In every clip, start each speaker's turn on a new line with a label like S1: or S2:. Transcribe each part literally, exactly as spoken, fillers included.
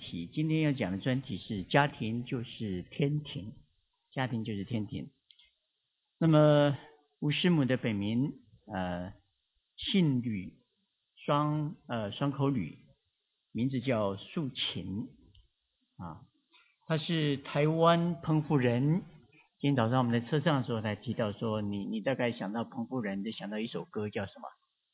S1: 题。今天要讲的专题是家庭就是天庭，家庭就是天庭。那么吴师母的本名呃姓吕，双呃双口吕，名字叫素琴啊，他是台湾澎湖人。今天早上我们在车上的时候才提到说，你你大概想到澎湖人，就想到一首歌叫什么？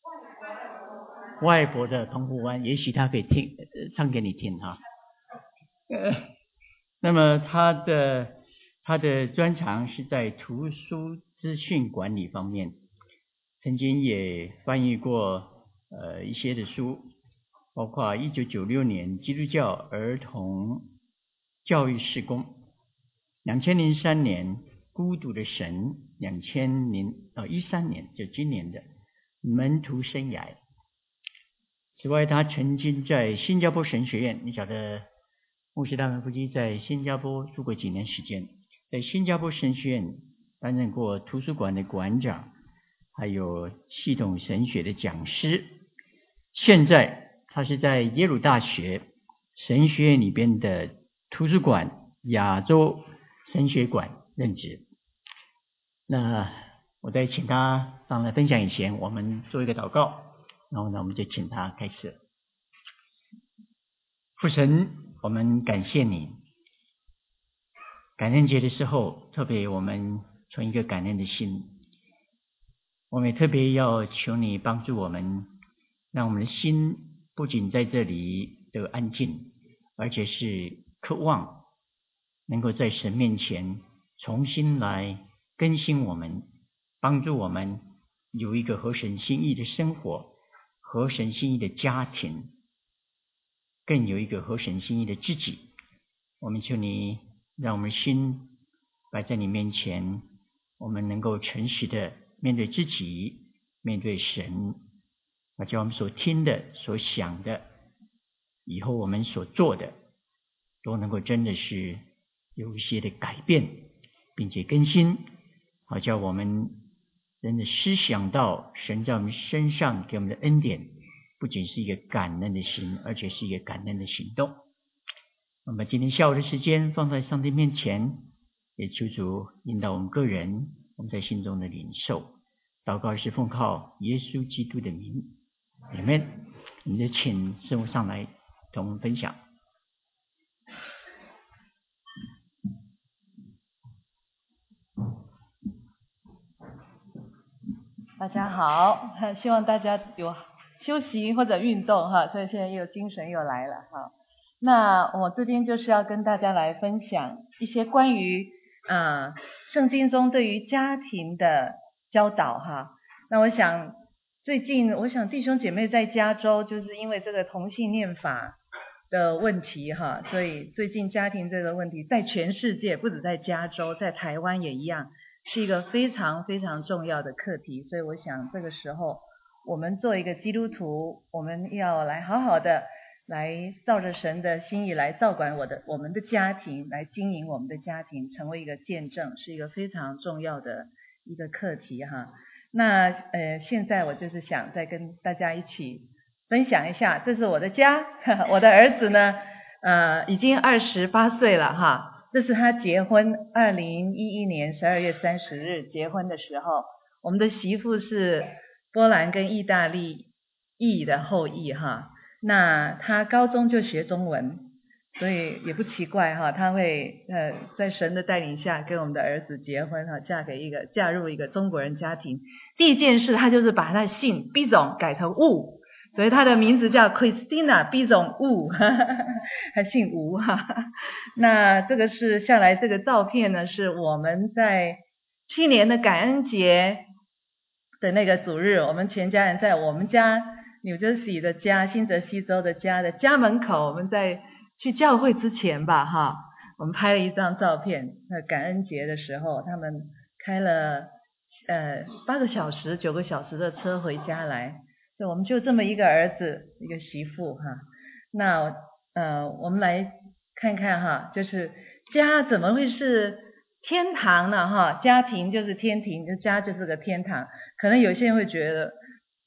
S1: 外婆的澎湖湾，也许他可以听唱给你听哈。呃，那么他的他的专长是在图书资讯管理方面，曾经也翻译过呃一些的书，包括一九九六年基督教儿童教育事工，两千零三年孤独的神，两千零呃一三年就今年的门徒生涯。此外，他曾经在新加坡神学院，你晓得牧师大门夫妻在新加坡住过几年时间，在新加坡神学院担任过图书馆的馆长，还有系统神学的讲师。现在他是在耶鲁大学神学院里边的图书馆亚洲神学馆任职。那我在请他上来分享以前，我们做一个祷告，然后呢，我们就请他开始。父神，我们感谢你。感恩节的时候，特别我们存一个感恩的心，我们也特别要求你帮助我们，让我们的心不仅在这里得安静，而且是渴望能够在神面前重新来更新我们，帮助我们有一个合神心意的生活，合神心意的家庭，更有一个合神心意的自己。我们求你让我们心摆在你面前，我们能够诚实的面对自己，面对神，而且我们所听的所想的，以后我们所做的都能够真的是有一些的改变，并且更新，好叫我们真的思想到神在我们身上给我们的恩典，不仅是一个感恩的心，而且是一个感恩的行动。那么今天下午的时间放在上帝面前，也求主引导我们个人，我们在心中的领受。祷告是奉靠耶稣基督的名，阿们。我们就请师母上来同我们分享。
S2: 大家好，希望大家有休息或者运动哈，所以现在又精神又来了哈。那我这边就是要跟大家来分享一些关于啊圣经中对于家庭的教导哈。那我想最近我想弟兄姐妹在加州就是因为这个同性恋法的问题哈，所以最近家庭这个问题在全世界不止在加州，在台湾也一样，是一个非常非常重要的课题。所以我想这个时候我们做一个基督徒，我们要来好好的来照着神的心意来照管我的我们的家庭，来经营我们的家庭，成为一个见证，是一个非常重要的一个课题哈。那呃现在我就是想再跟大家一起分享一下，这是我的家，我的儿子呢呃已经二十八岁了哈，这是他结婚二零一一年十二月三十日结婚的时候，我们的媳妇是波兰跟意大利裔的后裔哈。那他高中就学中文，所以也不奇怪哈，他会呃在神的带领下跟我们的儿子结婚哈，嫁给一个嫁入一个中国人家庭。第一件事他就是把他姓毕总改成吴，所以他的名字叫 Christina 毕总吴，还姓吴哈。那这个是下来这个照片呢，是我们在去年的感恩节的那个主日，我们全家人在我们家纽泽西的家，新泽西州的家的家门口，我们在去教会之前吧哈，我们拍了一张照片，那感恩节的时候他们开了呃八个小时九个小时的车回家来，所以我们就这么一个儿子一个媳妇哈。那呃我们来看看哈，就是家怎么会是天堂呢哈？家庭就是天庭，就家就是个天堂。可能有些人会觉得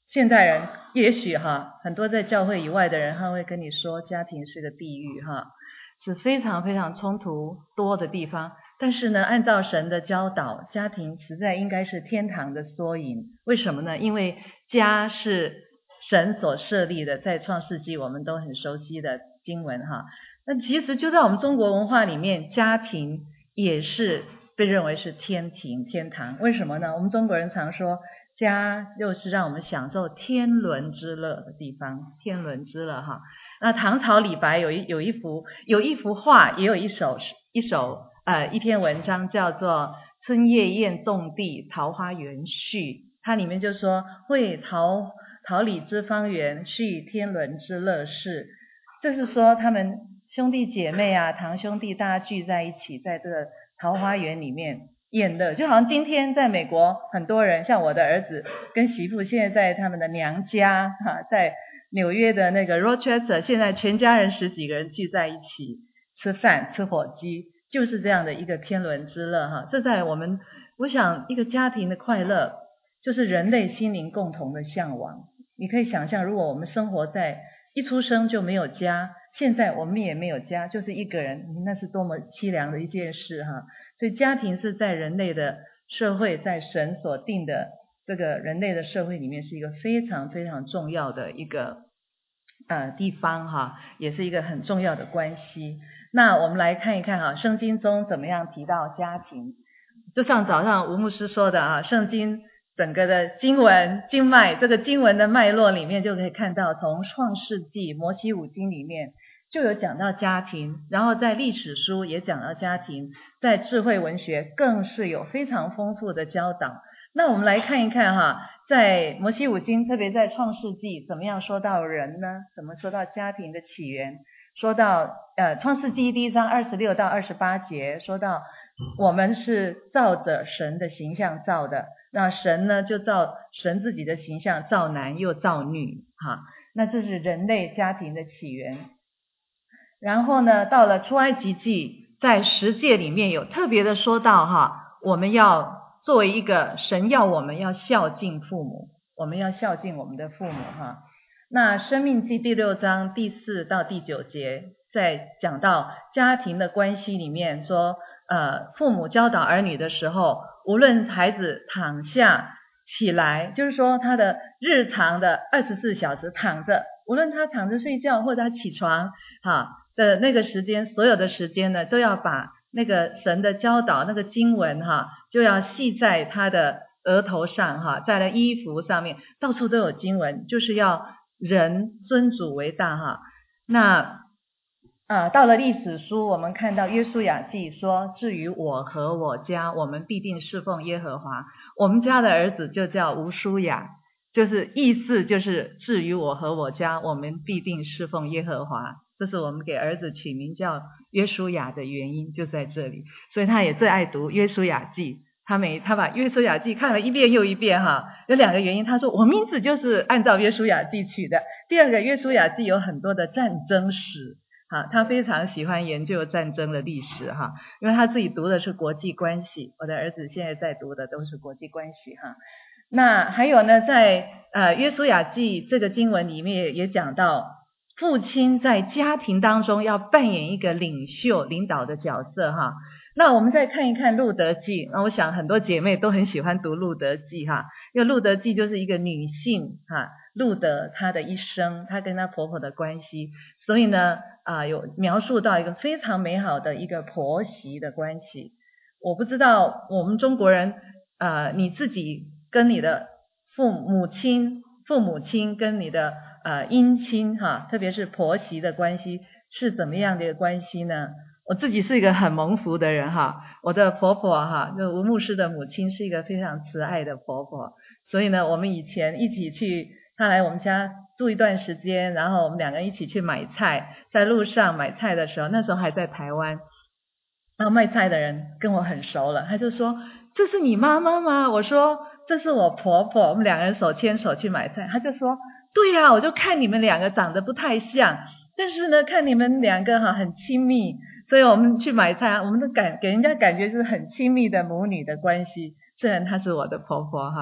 S2: 现代人也许哈，很多在教会以外的人，他会跟你说家庭是个地狱哈，是非常非常冲突多的地方。但是呢，按照神的教导，家庭实在应该是天堂的缩影。为什么呢？因为家是神所设立的，在创世纪我们都很熟悉的经文哈。那其实就在我们中国文化里面，家庭也是被认为是天庭、天堂。为什么呢？我们中国人常说，家又是让我们享受天伦之乐的地方，天伦之乐哈。那唐朝李白有一有一幅有一幅画，也有一首一首呃一篇文章，叫做《春夜宴种地，桃花源序》。它里面就说：“会桃桃李之芳园，续天伦之乐事。”就是说他们兄弟姐妹啊，堂兄弟大家聚在一起，在这个桃花源里面宴乐，就好像今天在美国很多人，像我的儿子跟媳妇现在在他们的娘家哈，在纽约的那个 Rochester， 现在全家人十几个人聚在一起吃饭吃火鸡，就是这样的一个天伦之乐哈。这在我们我想一个家庭的快乐，就是人类心灵共同的向往。你可以想象，如果我们生活在一出生就没有家，现在我们也没有家，就是一个人，那是多么凄凉的一件事哈。所以家庭是在人类的社会，在神所定的这个人类的社会里面，是一个非常非常重要的一个呃地方哈，也是一个很重要的关系。那我们来看一看哈，圣经中怎么样提到家庭。就像早上吴牧师说的啊，圣经整个的经文经脉，这个经文的脉络里面就可以看到，从创世纪、摩西五经里面就有讲到家庭，然后在历史书也讲到家庭，在智慧文学更是有非常丰富的教导。那我们来看一看哈，在摩西五经，特别在创世纪，怎么样说到人呢？怎么说到家庭的起源？说到呃创世纪第一章二十六到二十八节，说到我们是照着神的形象造的，那神呢就照神自己的形象造男又造女哈，那这是人类家庭的起源。然后呢，到了出埃及记，在十诫里面有特别的说到哈，我们要作为一个神要我们要孝敬父母，我们要孝敬我们的父母哈。那申命记第六章第四到第九节，在讲到家庭的关系里面说，呃，父母教导儿女的时候，无论孩子躺下起来，就是说他的日常的二十四小时躺着，无论他躺着睡觉或者他起床哈的那个时间，所有的时间呢，都要把那个神的教导那个经文哈，就要系在他的额头上哈，在了衣服上面，到处都有经文，就是要人尊主为大哈。那啊，到了历史书，我们看到约书亚记说，至于我和我家，我们必定侍奉耶和华。我们家的儿子就叫吴书亚，就是意思就是至于我和我家，我们必定侍奉耶和华。这是我们给儿子取名叫约书亚的原因，就在这里。所以他也最爱读约书亚记，他每他把约书亚记看了一遍又一遍哈。有两个原因，他说我名字就是按照约书亚记取的。第二个，约书亚记有很多的战争史。哈，他非常喜欢研究战争的历史哈，因为他自己读的是国际关系，我的儿子现在在读的都是国际关系哈。那还有呢，在呃约书亚记这个经文里面也讲到，父亲在家庭当中要扮演一个领袖、领导的角色哈。那我们再看一看路德记，那我想很多姐妹都很喜欢读路德记哈，因为路德记就是一个女性哈，路德她的一生，她跟她婆婆的关系，所以呢啊、呃、有描述到一个非常美好的一个婆媳的关系。我不知道我们中国人呃你自己跟你的父母亲、父母亲跟你的呃姻亲哈，特别是婆媳的关系是怎么样的一个关系呢？我自己是一个很蒙福的人哈，我的婆婆哈，就吴牧师的母亲是一个非常慈爱的婆婆，所以呢，我们以前一起去，她来我们家住一段时间，然后我们两个人一起去买菜，在路上买菜的时候，那时候还在台湾，然后卖菜的人跟我很熟了，他就说：“这是你妈妈吗？”我说：“这是我婆婆。”我们两个人手牵手去买菜，他就说：“对呀、啊，我就看你们两个长得不太像，但是呢，看你们两个哈很亲密。”所以我们去买菜，我们都感给人家感觉是很亲密的母女的关系。虽然她是我的婆婆哈，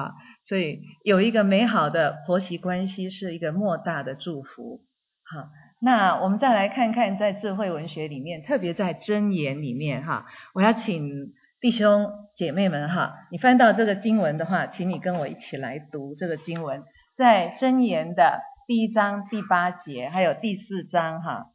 S2: 所以有一个美好的婆媳关系是一个莫大的祝福。好，那我们再来看看在智慧文学里面，特别在箴言里面哈，我要请弟兄姐妹们哈，你翻到这个经文的话，请你跟我一起来读这个经文，在箴言的第一章第八节还有第四章哈。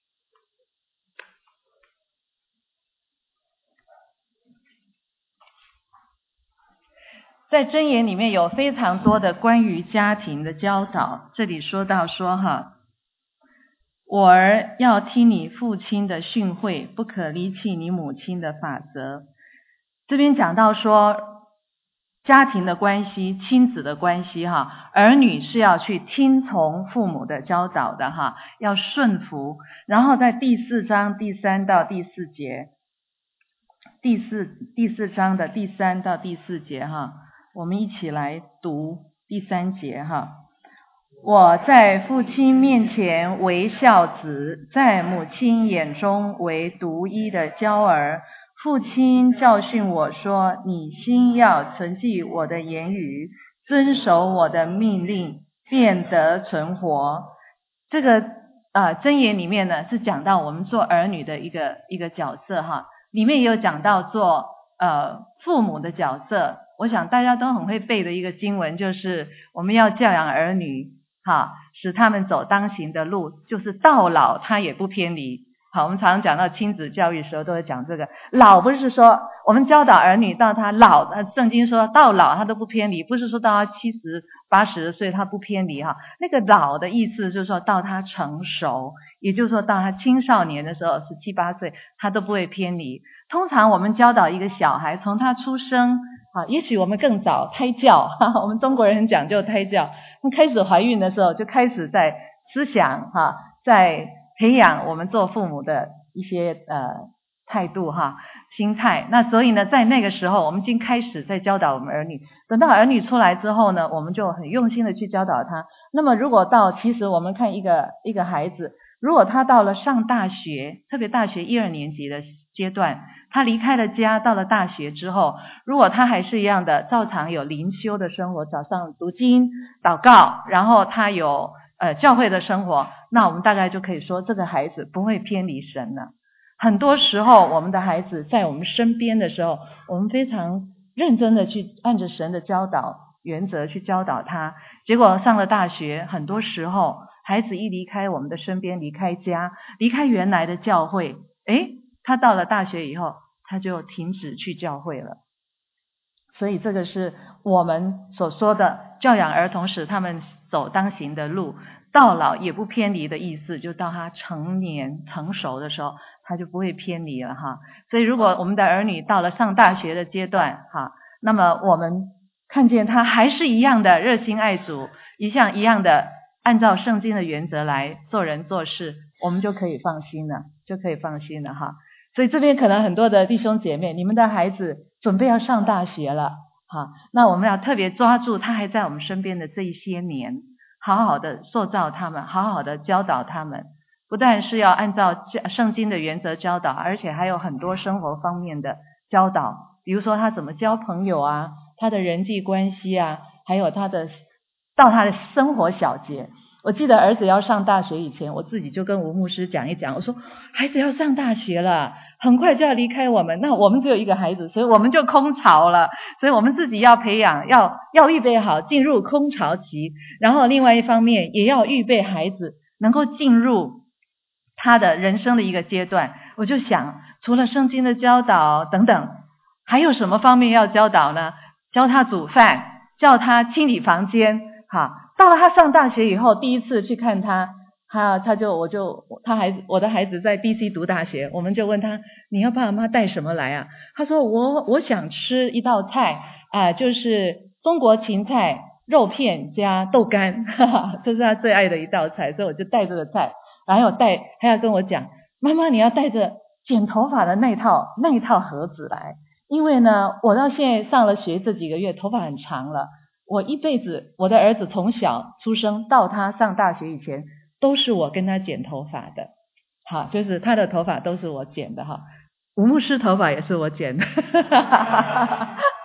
S2: 在箴言里面有非常多的关于家庭的教导，这里说到说哈，我儿要听你父亲的训诲，不可离弃你母亲的法则。这边讲到说家庭的关系，亲子的关系哈，儿女是要去听从父母的教导的哈，要顺服。然后在第四章第三到第四节，第四第四章的第三到第四节哈，我们一起来读第三节哈。我在父亲面前为孝子，在母亲眼中为独一的娇儿。父亲教训我说，你心要存记我的言语，遵守我的命令，便得存活。这个呃箴言里面呢，是讲到我们做儿女的一个一个角色哈，里面也有讲到做呃父母的角色。我想大家都很会背的一个经文，就是我们要教养儿女哈，使他们走当行的路，就是到老他也不偏离。好，我们常常讲到亲子教育的时候都会讲这个，老不是说我们教导儿女到他老，圣经说到老他都不偏离，不是说到他七十八十岁他不偏离哈，那个老的意思就是说到他成熟，也就是说到他青少年的时候，十七八岁他都不会偏离。通常我们教导一个小孩，从他出生啊，也许我们更早胎教，哈哈，我们中国人很讲究胎教，开始怀孕的时候就开始在思想哈，在培养我们做父母的一些呃态度哈、心态。那所以呢，在那个时候我们已经开始在教导我们儿女。等到儿女出来之后呢，我们就很用心的去教导他。那么如果到其实我们看一个一个孩子，如果他到了上大学，特别大学一二年级的阶段，他离开了家，到了大学之后，如果他还是一样的照常有灵修的生活，早上读经祷告，然后他有呃教会的生活，那我们大概就可以说这个孩子不会偏离神了。很多时候我们的孩子在我们身边的时候，我们非常认真的去按着神的教导原则去教导他，结果上了大学，很多时候孩子一离开我们的身边，离开家，离开原来的教会，诶他到了大学以后，他就停止去教会了。所以这个是我们所说的教养儿童使他们走当行的路，到老也不偏离的意思，就到他成年成熟的时候，他就不会偏离了哈。所以如果我们的儿女到了上大学的阶段哈，那么我们看见他还是一样的热心爱主，一样一样的按照圣经的原则来做人做事，我们就可以放心了，就可以放心了哈。所以这边可能很多的弟兄姐妹，你们的孩子准备要上大学了哈，那我们要特别抓住他还在我们身边的这一些年，好好的塑造他们，好好的教导他们，不但是要按照圣经的原则教导，而且还有很多生活方面的教导，比如说他怎么交朋友啊，他的人际关系啊，还有他的到他的生活小节。我记得儿子要上大学以前，我自己就跟吴牧师讲一讲，我说孩子要上大学了，很快就要离开我们，那我们只有一个孩子，所以我们就空巢了，所以我们自己要培养，要要预备好进入空巢期，然后另外一方面也要预备孩子能够进入他的人生的一个阶段。我就想除了圣经的教导等等，还有什么方面要教导呢？教他煮饭，教他清理房间，好，到了他上大学以后，第一次去看他，他他就我就他孩子我的孩子在 D C 读大学，我们就问他你要爸妈带什么来啊？他说我我想吃一道菜啊、呃，就是中国芹菜肉片加豆干，哈哈，这是他最爱的一道菜，所以我就带这个菜，然后带还要跟我讲，妈妈你要带着剪头发的那套那一套盒子来，因为呢我到现在上了学这几个月头发很长了。我一辈子，我的儿子从小出生到他上大学以前，都是我跟他剪头发的，好，就是他的头发都是我剪的哈，吴牧师头发也是我剪的，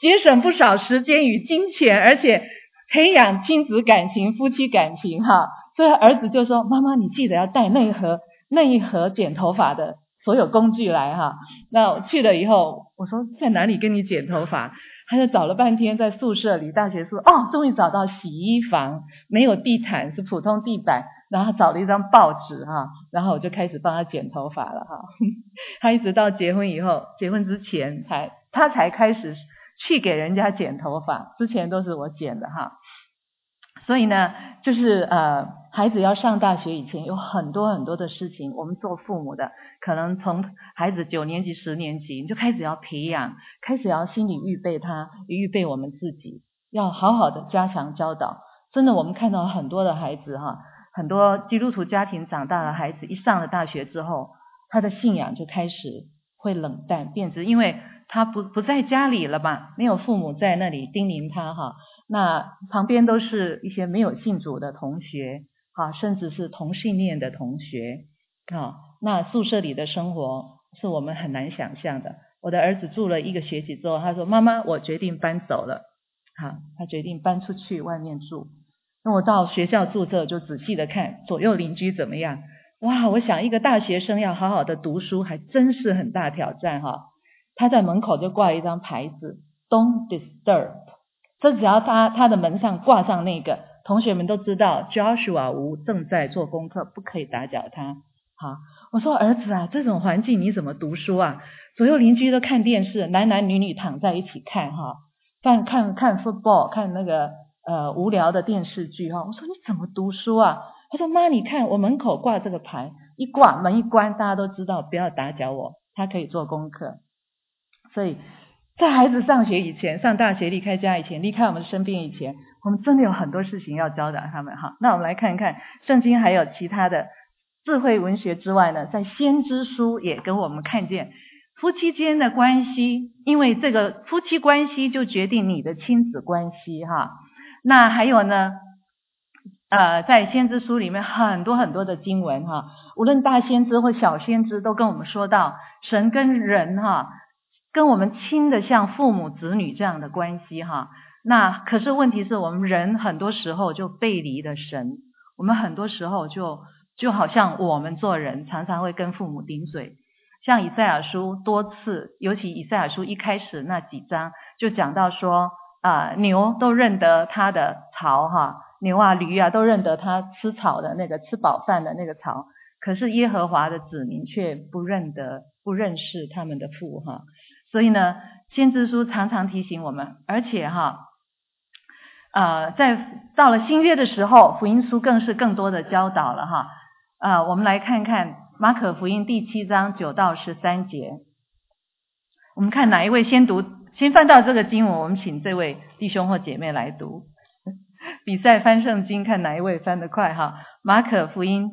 S2: 节省不少时间与金钱，而且培养亲子感情、夫妻感情哈。所以儿子就说：“妈妈，你记得要带那一盒那一盒剪头发的所有工具来哈。”那我去了以后，我说在哪里跟你剪头发？他就找了半天，在宿舍里，大学宿舍哦，终于找到洗衣房，没有地毯，是普通地板，然后他找了一张报纸哈，然后我就开始帮他剪头发了哈。他一直到结婚以后，结婚之前才他才开始去给人家剪头发，之前都是我剪的哈。所以呢，就是呃，孩子要上大学以前，有很多很多的事情，我们做父母的，可能从孩子九年级、十年级，你就开始要培养，开始要心理预备他，预备我们自己，要好好的加强教导。真的，我们看到很多的孩子哈，很多基督徒家庭长大的孩子，一上了大学之后，他的信仰就开始会冷淡变质，因为他不不在家里了嘛，没有父母在那里叮咛他哈。那旁边都是一些没有信主的同学啊，甚至是同性恋的同学啊。那宿舍里的生活是我们很难想象的。我的儿子住了一个学期之后，他说：“妈妈，我决定搬走了。”好，他决定搬出去外面住。那我到学校宿舍就仔细的看左右邻居怎么样。哇，我想一个大学生要好好的读书，还真是很大挑战哈。他在门口就挂了一张牌子 ，Don't disturb。这只要他他的门上挂上那个，同学们都知道 Joshua 吴正在做功课，不可以打搅他。好，我说儿子啊，这种环境你怎么读书啊？左右邻居都看电视，男男女女躺在一起看哈，看看看 football， 看那个呃无聊的电视剧哈。我说你怎么读书啊？他说妈，你看我门口挂这个牌，一挂门一关，大家都知道不要打搅我，他可以做功课。所以在孩子上学以前，上大学离开家以前，离开我们身边以前，我们真的有很多事情要教导他们哈。那我们来看看圣经还有其他的智慧文学之外呢，在先知书也跟我们看见夫妻间的关系，因为这个夫妻关系就决定你的亲子关系哈。那还有呢呃，在先知书里面很多很多的经文哈，无论大先知或小先知都跟我们说到神跟人哈，跟我们亲的像父母子女这样的关系哈。那可是问题是我们人很多时候就背离了神，我们很多时候就就好像我们做人常常会跟父母顶嘴，像以赛亚书多次，尤其以赛亚书一开始那几章就讲到说啊、呃，牛都认得它的槽哈，牛啊驴啊都认得它吃草的那个吃饱饭的那个槽，可是耶和华的子民却不认得不认识他们的父哈。所以呢，先知书常常提醒我们，而且哈，呃，在到了新约的时候，福音书更是更多的教导了哈。啊、呃，我们来看看马可福音第七章九到十三节。我们看哪一位先读，先翻到这个经文，我们请这位弟兄或姐妹来读。比赛翻圣经，看哪一位翻得快哈。马可福音，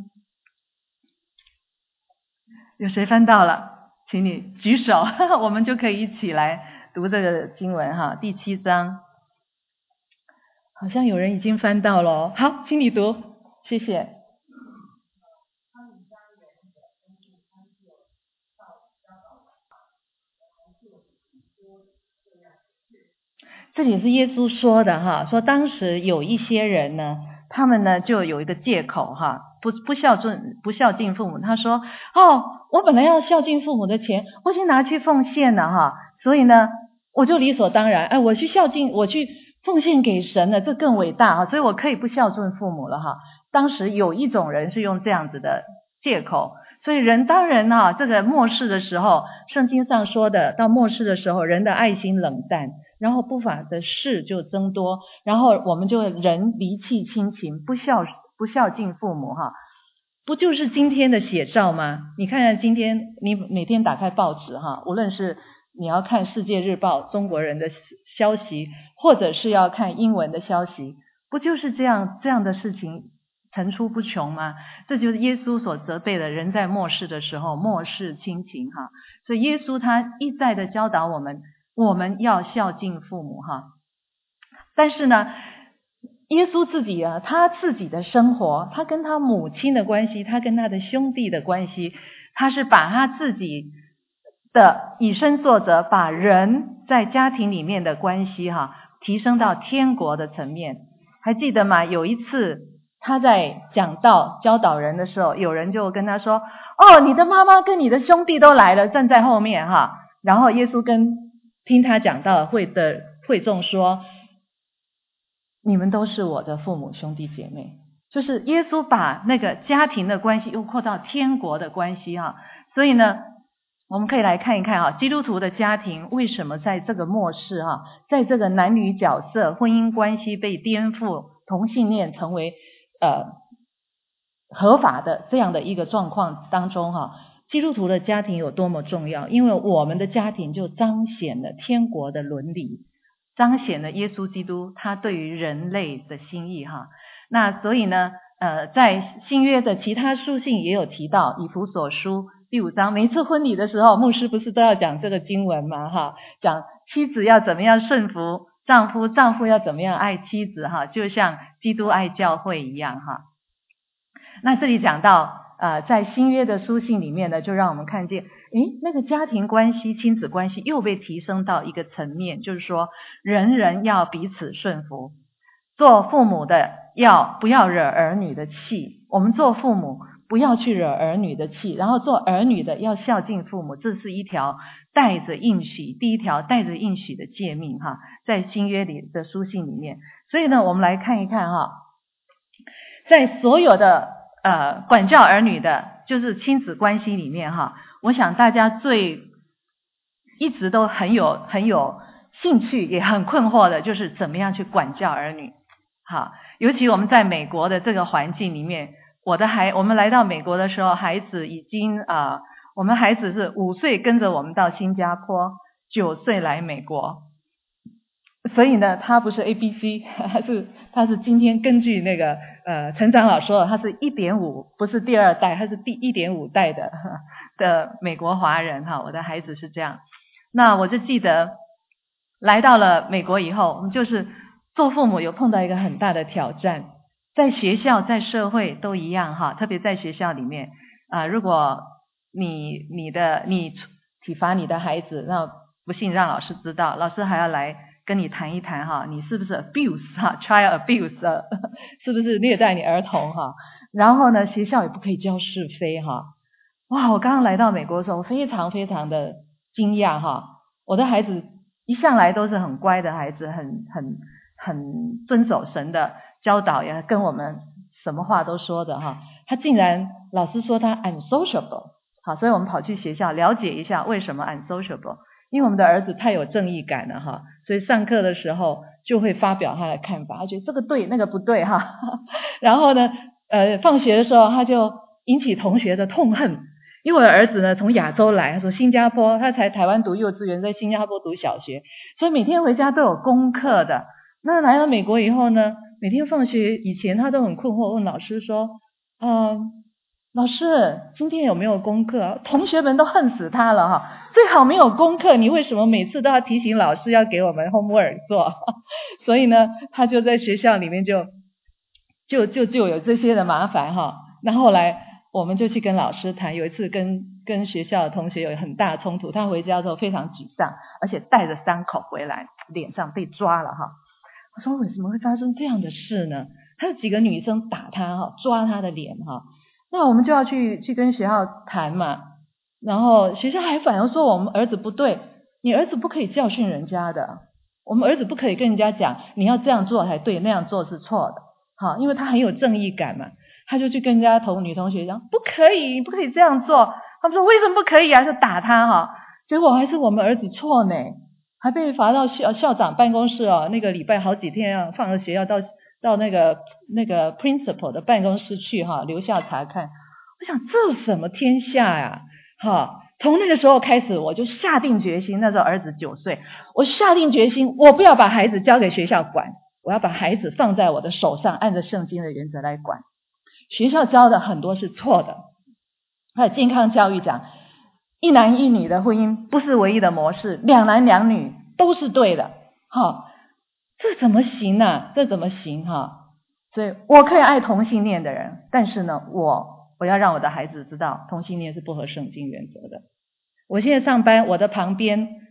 S2: 有谁翻到了？请你举手，我们就可以一起来读这个经文哈。第七章，好像有人已经翻到了，好，请你读，谢谢。这里是耶稣说的哈，说当时有一些人呢，他们呢就有一个借口哈，不不孝顺不孝敬父母。他说哦，我本来要孝敬父母的钱，我先拿去奉献了哈，所以呢我就理所当然，哎，我去孝敬，我去奉献给神了，这更伟大哈，所以我可以不孝顺父母了哈。当时有一种人是用这样子的借口，所以人当然哈，这个末世的时候，圣经上说的，到末世的时候，人的爱心冷淡。然后不法的事就增多，然后我们就人离弃亲情，不孝不孝敬父母哈，不就是今天的写照吗？你看看今天你每天打开报纸哈，无论是你要看世界日报中国人的消息，或者是要看英文的消息，不就是这样这样的事情层出不穷吗？这就是耶稣所责备的人在末世的时候漠视亲情哈，所以耶稣他一再的教导我们。我们要孝敬父母哈，但是呢，耶稣自己啊，他自己的生活，他跟他母亲的关系，他跟他的兄弟的关系，他是把他自己的以身作则，把人在家庭里面的关系哈，提升到天国的层面。还记得吗？有一次他在讲道教导人的时候，有人就跟他说，哦，你的妈妈跟你的兄弟都来了，站在后面哈。然后耶稣跟听他讲道会的会众说，你们都是我的父母兄弟姐妹。就是耶稣把那个家庭的关系又扩到天国的关系哈。所以呢，我们可以来看一看哈，基督徒的家庭为什么在这个末世哈，在这个男女角色、婚姻关系被颠覆，同性恋成为呃合法的这样的一个状况当中哈，基督徒的家庭有多么重要？因为我们的家庭就彰显了天国的伦理，彰显了耶稣基督他对于人类的心意哈。那所以呢，呃，在新约的其他书信也有提到，以弗所书第五章，每一次婚礼的时候，牧师不是都要讲这个经文吗？哈，讲妻子要怎么样顺服丈夫，丈夫要怎么样爱妻子哈，就像基督爱教会一样哈。那这里讲到呃，在新约的书信里面呢，就让我们看见，诶，那个家庭关系、亲子关系又被提升到一个层面，就是说人人要彼此顺服，做父母的要不要惹儿女的气，我们做父母不要去惹儿女的气，然后做儿女的要孝敬父母，这是一条带着应许，第一条带着应许的诫命哈，在新约里的书信里面。所以呢，我们来看一看哈，在所有的呃管教儿女的，就是亲子关系里面哈，我想大家最一直都很有很有兴趣，也很困惑的，就是怎么样去管教儿女。好，尤其我们在美国的这个环境里面，我的孩我们来到美国的时候，孩子已经啊、呃，我们孩子是五岁跟着我们到新加坡，九岁来美国，所以呢，他不是 A B C， 他是他是今天根据那个呃陈长老说的，他是 一点五， 不是第二代，他是第 一点五 代的的美国华人哈。我的孩子是这样，那我就记得来到了美国以后，我们就是做父母有碰到一个很大的挑战，在学校在社会都一样哈，特别在学校里面啊、呃，如果你你的你体罚你的孩子，那不幸让老师知道，老师还要来跟你谈一谈哈，你是不是 abuse 哈 ，child abuse 是不是虐待你儿童哈？然后呢，学校也不可以教是非哈。哇，我刚刚来到美国的时候，非常非常的惊讶哈，我的孩子一向来都是很乖的孩子，很很很遵守神的教导，也跟我们什么话都说的哈。他竟然老师说他 unsociable， 好，所以我们跑去学校了解一下为什么 unsociable。因为我们的儿子太有正义感了哈，所以上课的时候就会发表他的看法，他觉得这个对那个不对哈。然后呢，呃，放学的时候他就引起同学的痛恨，因为我的儿子呢从亚洲来，他说新加坡，他才台湾读幼稚园，在新加坡读小学，所以每天回家都有功课的。那来到美国以后呢，每天放学以前他都很困惑，问老师说，嗯。老师，今天有没有功课？同学们都恨死他了哈！最好没有功课，你为什么每次都要提醒老师要给我们 homework 做？所以呢，他就在学校里面就就就就有这些的麻烦哈。那后来我们就去跟老师谈，有一次跟跟学校的同学有很大的冲突，他回家之后非常沮丧，而且带着伤口回来，脸上被抓了哈。我说为什么会发生这样的事呢？还有几个女生打他哈，抓他的脸哈。那我们就要去去跟学校谈嘛，然后学校还反而说我们儿子不对，你儿子不可以教训人家的，我们儿子不可以跟人家讲你要这样做才对，那样做是错的，好，因为他很有正义感嘛，他就去跟人家同女同学讲不可以，你不可以这样做，他们说为什么不可以啊，就打他哈，结果还是我们儿子错呢，还被罚到校校长办公室哦，那个礼拜好几天要放了学校到。到那个那个 principal 的办公室去哈，留校查看。我想这什么天下呀？哈，从那个时候开始，我就下定决心。那时候儿子九岁，我下定决心，我不要把孩子交给学校管，我要把孩子放在我的手上，按照圣经的原则来管。学校教的很多是错的，还有健康教育讲，一男一女的婚姻不是唯一的模式，两男两女都是对的，哈。这怎么行啊？这怎么行哈？所以我可以爱同性恋的人，但是呢，我我要让我的孩子知道，同性恋是不合圣经原则的。我现在上班，我的旁边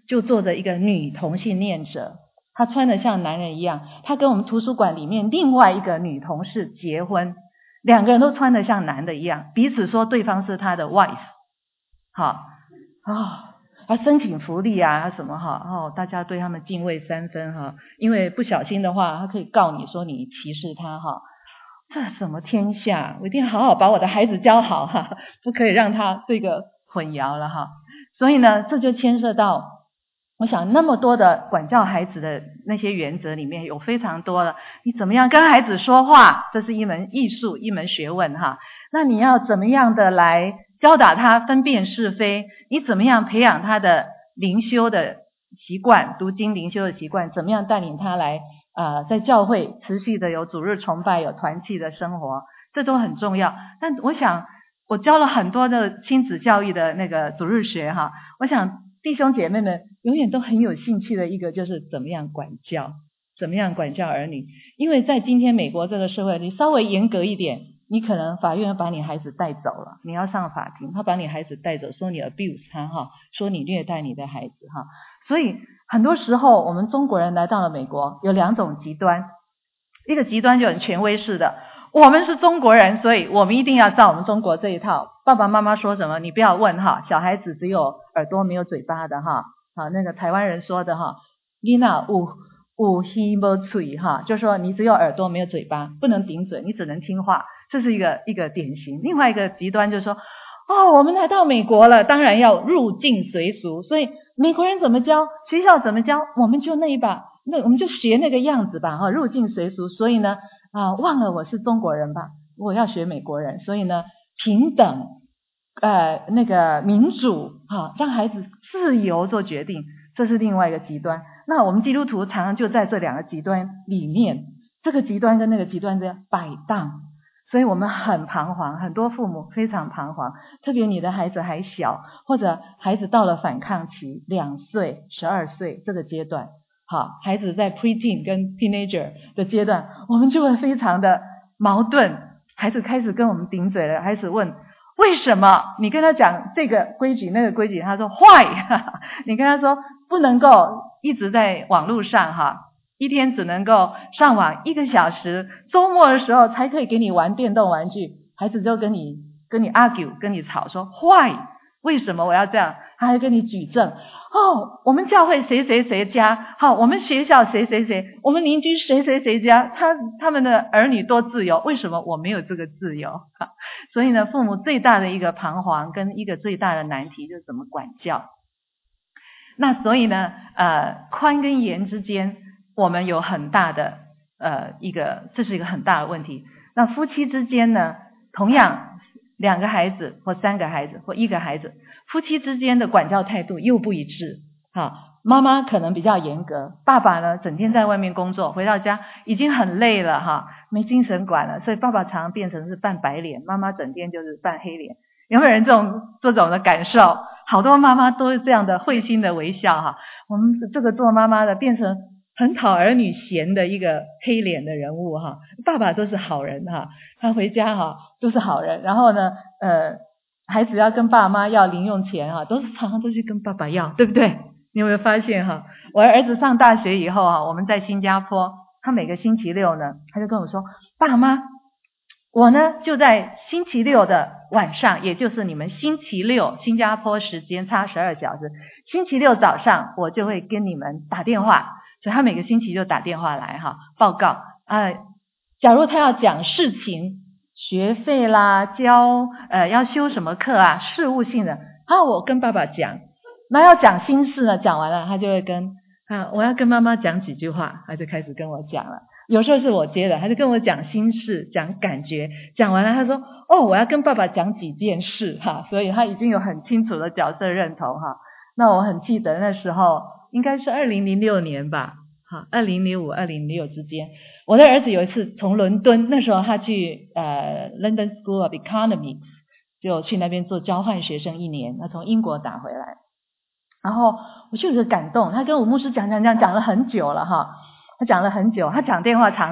S2: 就坐着一个女同性恋者，她穿得像男人一样，她跟我们图书馆里面另外一个女同事结婚，两个人都穿得像男的一样，彼此说对方是他的 wife。 好哦，他申请福利啊什么哈哦，大家对他们敬畏三分哈，因为不小心的话他可以告你说你歧视他哈。这什么天下，我一定要好好把我的孩子教好哈，不可以让他这个混淆了哈。所以呢，这就牵涉到我想那么多的管教孩子的那些原则里面有非常多的，你怎么样跟孩子说话，这是一门艺术，一门学问哈。那你要怎么样的来教导他分辨是非，你怎么样培养他的灵修的习惯，读经灵修的习惯，怎么样带领他来呃，在教会持续的有主日崇拜，有团契的生活，这都很重要。但我想我教了很多的亲子教育的那个主日学哈，我想弟兄姐妹们永远都很有兴趣的一个就是怎么样管教，怎么样管教儿女。因为在今天美国这个社会，你稍微严格一点，你可能法院把你孩子带走了，你要上法庭，他把你孩子带走，说你 abuse 他哈，说你虐待你的孩子哈。所以很多时候我们中国人来到了美国，有两种极端，一个极端就很权威式的，我们是中国人，所以我们一定要照我们中国这一套，爸爸妈妈说什么你不要问哈，小孩子只有耳朵没有嘴巴的哈，好，那个台湾人说的哈，你那有有耳没嘴哈，就是说你只有耳朵没有嘴巴，不能顶嘴，你只能听话，这是一个一个典型。另外一个极端就是说，哦，我们来到美国了，当然要入境随俗，所以美国人怎么教，学校怎么教，我们就那一把，那我们就学那个样子吧哈，入境随俗。所以呢啊，忘了我是中国人吧，我要学美国人，所以呢平等呃那个民主哈，让孩子自由做决定，这是另外一个极端。那我们基督徒常常就在这两个极端里面，这个极端跟那个极端这样摆荡，所以我们很彷徨，很多父母非常彷徨，特别你的孩子还小，或者孩子到了反抗期，两岁、十二岁这个阶段，好，孩子在 preteen 跟 teenager 的阶段，我们就会非常的矛盾，孩子开始跟我们顶嘴了，孩子问为什么，你跟他讲这个规矩那个规矩，他说 why 你跟他说不能够一直在网络上哈，一天只能够上网一个小时，周末的时候才可以给你玩电动玩具，孩子就跟你跟你 argue 跟你吵说 why 为什么我要这样，他还跟你举证，哦，我们教会谁谁谁家，好，我们学校谁谁谁，我们邻居谁谁谁家，他他们的儿女多自由，为什么我没有这个自由？所以呢，父母最大的一个彷徨跟一个最大的难题就是怎么管教。那所以呢呃宽跟严之间我们有很大的呃一个，这是一个很大的问题。那夫妻之间呢，同样两个孩子或三个孩子或一个孩子，夫妻之间的管教态度又不一致。好，妈妈可能比较严格，爸爸呢整天在外面工作，回到家已经很累了哈，没精神管了，所以爸爸常常变成是扮白脸，妈妈整天就是扮黑脸。有没有人这种这种的感受？好多妈妈都是这样的会心的微笑哈。我们这个做妈妈的变成很讨儿女嫌的一个黑脸的人物哈，爸爸都是好人哈，他回家哈都是好人，然后呢呃孩子要跟爸妈要零用钱哈，都是常常都去跟爸爸要，对不对？你有没有发现哈？我儿子上大学以后啊，我们在新加坡，他每个星期六呢，他就跟我说，爸妈，我呢就在星期六的晚上，也就是你们星期六新加坡时间差十二小时，星期六早上我就会跟你们打电话，所以他每个星期就打电话来哈报告呃，假如他要讲事情，学费啦，教呃要修什么课啊，事务性的，啊我跟爸爸讲。那要讲心事呢，讲完了他就会跟啊我要跟妈妈讲几句话，他就开始跟我讲了。有时候是我接的，他就跟我讲心事，讲感觉，讲完了他说哦我要跟爸爸讲几件事哈，所以他已经有很清楚的角色认同哈。那我很记得那时候应该是二零零六年吧，哈二零零五 二零零六之间，我的儿子有一次从伦敦，那时候他去呃 London School of Economics， 就去那边做交换学生一年，他从英国打回来，然后我就有个感动，他跟吴牧师讲讲讲讲了很久了哈，他讲了很久，他讲电话常讲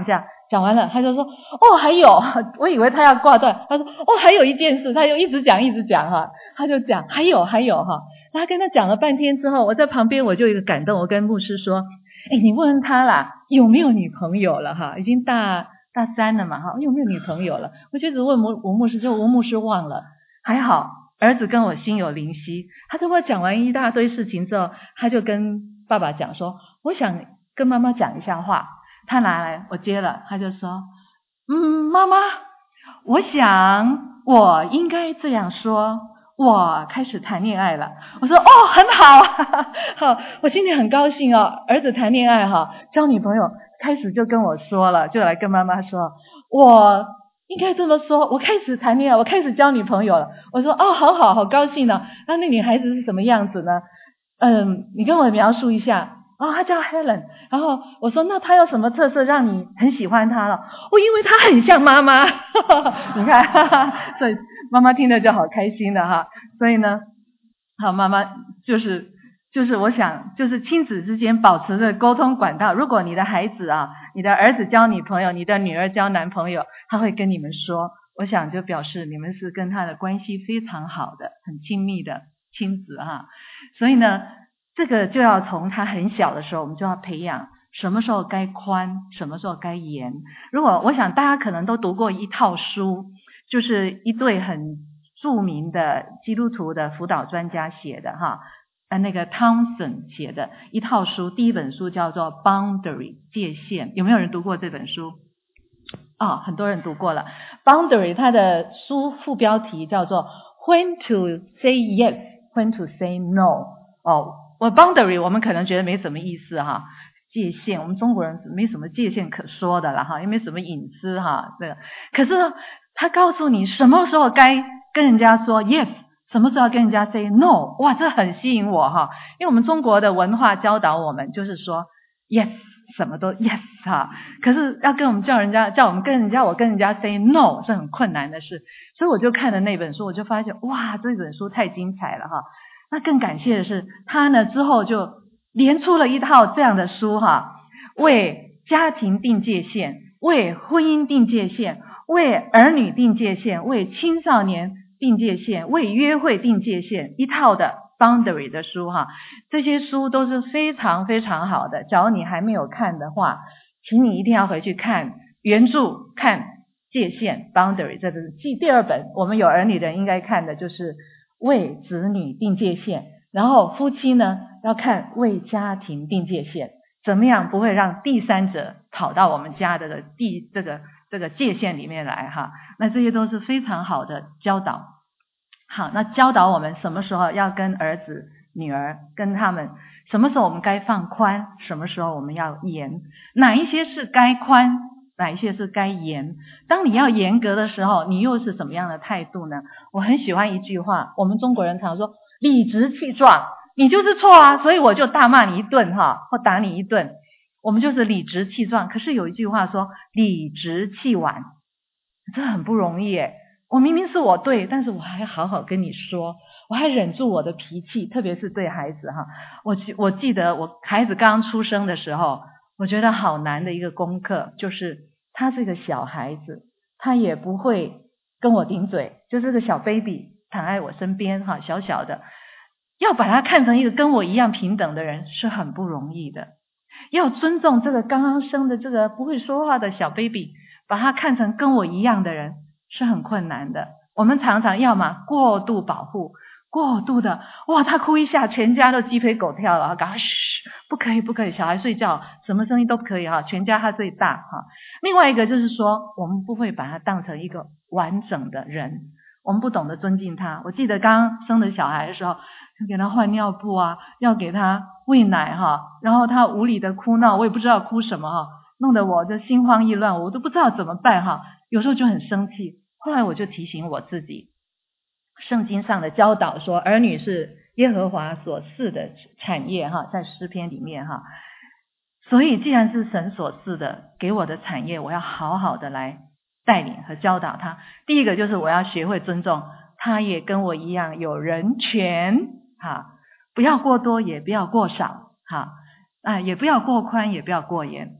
S2: 讲完了他就说哦还有，我以为他要挂断，他说哦还有一件事，他就一直讲一直讲哈，他就讲还有还有哈。他跟他讲了半天之后，我在旁边我就有一个感动，我跟牧师说，哎你问问他啦有没有女朋友了哈，已经大大三了嘛哈，有没有女朋友了？我就一直问吴吴牧师，就吴牧师忘了，还好儿子跟我心有灵犀，他跟我讲完一大堆事情之后，他就跟爸爸讲说，我想跟妈妈讲一下话。他拿来我接了，他就说，嗯妈妈，我想我应该这样说，我开始谈恋爱了。我说哦很好啊，好，我今天很高兴哦，儿子谈恋爱哈，交女朋友开始就跟我说了，就来跟妈妈说，我应该这么说，我开始谈恋爱，我开始交女朋友了。我说哦好好好高兴呢、啊，那那女孩子是什么样子呢？嗯，你跟我描述一下。哦，她叫 Helen， 然后我说那她有什么特色让你很喜欢她了？哦，因为她很像妈妈，你看，哈哈，所以妈妈听了就好开心的哈。所以呢，好，妈妈就是就是我想就是亲子之间保持着沟通管道。如果你的孩子啊，你的儿子交女朋友，你的女儿交男朋友，他会跟你们说，我想就表示你们是跟他的关系非常好的，很亲密的亲子哈。所以呢，这个就要从他很小的时候，我们就要培养什么时候该宽，什么时候该严。如果我想大家可能都读过一套书，就是一对很著名的基督徒的辅导专家写的哈，呃那个 Townsend 写的一套书，第一本书叫做 Boundary 界限，有没有人读过这本书？哦，很多人读过了。Boundary 它的书副标题叫做 When to say yes, When to say no。哦，我 boundary 我们可能觉得没什么意思哈，界限我们中国人没什么界限可说的了哈，也没什么隐私哈，这个可是呢他告诉你什么时候该跟人家说 yes， 什么时候跟人家 say no， 哇这很吸引我哈，因为我们中国的文化教导我们就是说 yes 什么都 yes 哈，可是要跟我们叫人家叫我们跟人家我跟人家 say no 是很困难的事，所以我就看了那本书，我就发现哇这本书太精彩了哈。那更感谢的是他呢之后就连出了一套这样的书哈，为家庭定界限，为婚姻定界限，为儿女定界限，为青少年定界限，为约会定界限，一套的 boundary 的书哈，这些书都是非常非常好的，假如你还没有看的话，请你一定要回去看原著，看界限 boundary， 这是第二本我们有儿女的人应该看的，就是为子女定界限，然后夫妻呢要看为家庭定界限，怎么样不会让第三者跑到我们家的地这个这个界限里面来哈，那这些都是非常好的教导。好，那教导我们什么时候要跟儿子女儿跟他们，什么时候我们该放宽，什么时候我们要严，哪一些是该宽，哪一些是该严，当你要严格的时候你又是什么样的态度呢？我很喜欢一句话，我们中国人常说理直气壮，你就是错啊，所以我就大骂你一顿哈，或打你一顿，我们就是理直气壮。可是有一句话说理直气晚，这很不容易耶，我明明是我对，但是我还好好跟你说，我还忍住我的脾气，特别是对孩子哈。我我记得我孩子刚出生的时候，我觉得好难的一个功课，就是他是个小孩子，他也不会跟我顶嘴，就是个小 baby 躺在我身边哈，小小的，要把他看成一个跟我一样平等的人是很不容易的，要尊重这个刚刚生的这个不会说话的小 baby， 把他看成跟我一样的人是很困难的。我们常常要么过度保护，过度的哇他哭一下全家都鸡飞狗跳了，赶快嘘不可以不可以，小孩睡觉什么声音都不可以哈，全家他最大哈。另外一个就是说我们不会把他当成一个完整的人，我们不懂得尊敬他。我记得刚刚生的小孩的时候，要给他换尿布啊，要给他喂奶哈，然后他无理的哭闹，我也不知道哭什么哈，弄得我就心慌意乱，我都不知道怎么办哈，有时候就很生气。后来我就提醒我自己，圣经上的教导说儿女是耶和华所赐的产业哈，在诗篇里面哈，所以既然是神所赐的给我的产业，我要好好的来带领和教导他。第一个就是我要学会尊重他，也跟我一样有人权哈，不要过多也不要过少哈，啊也不要过宽也不要过严。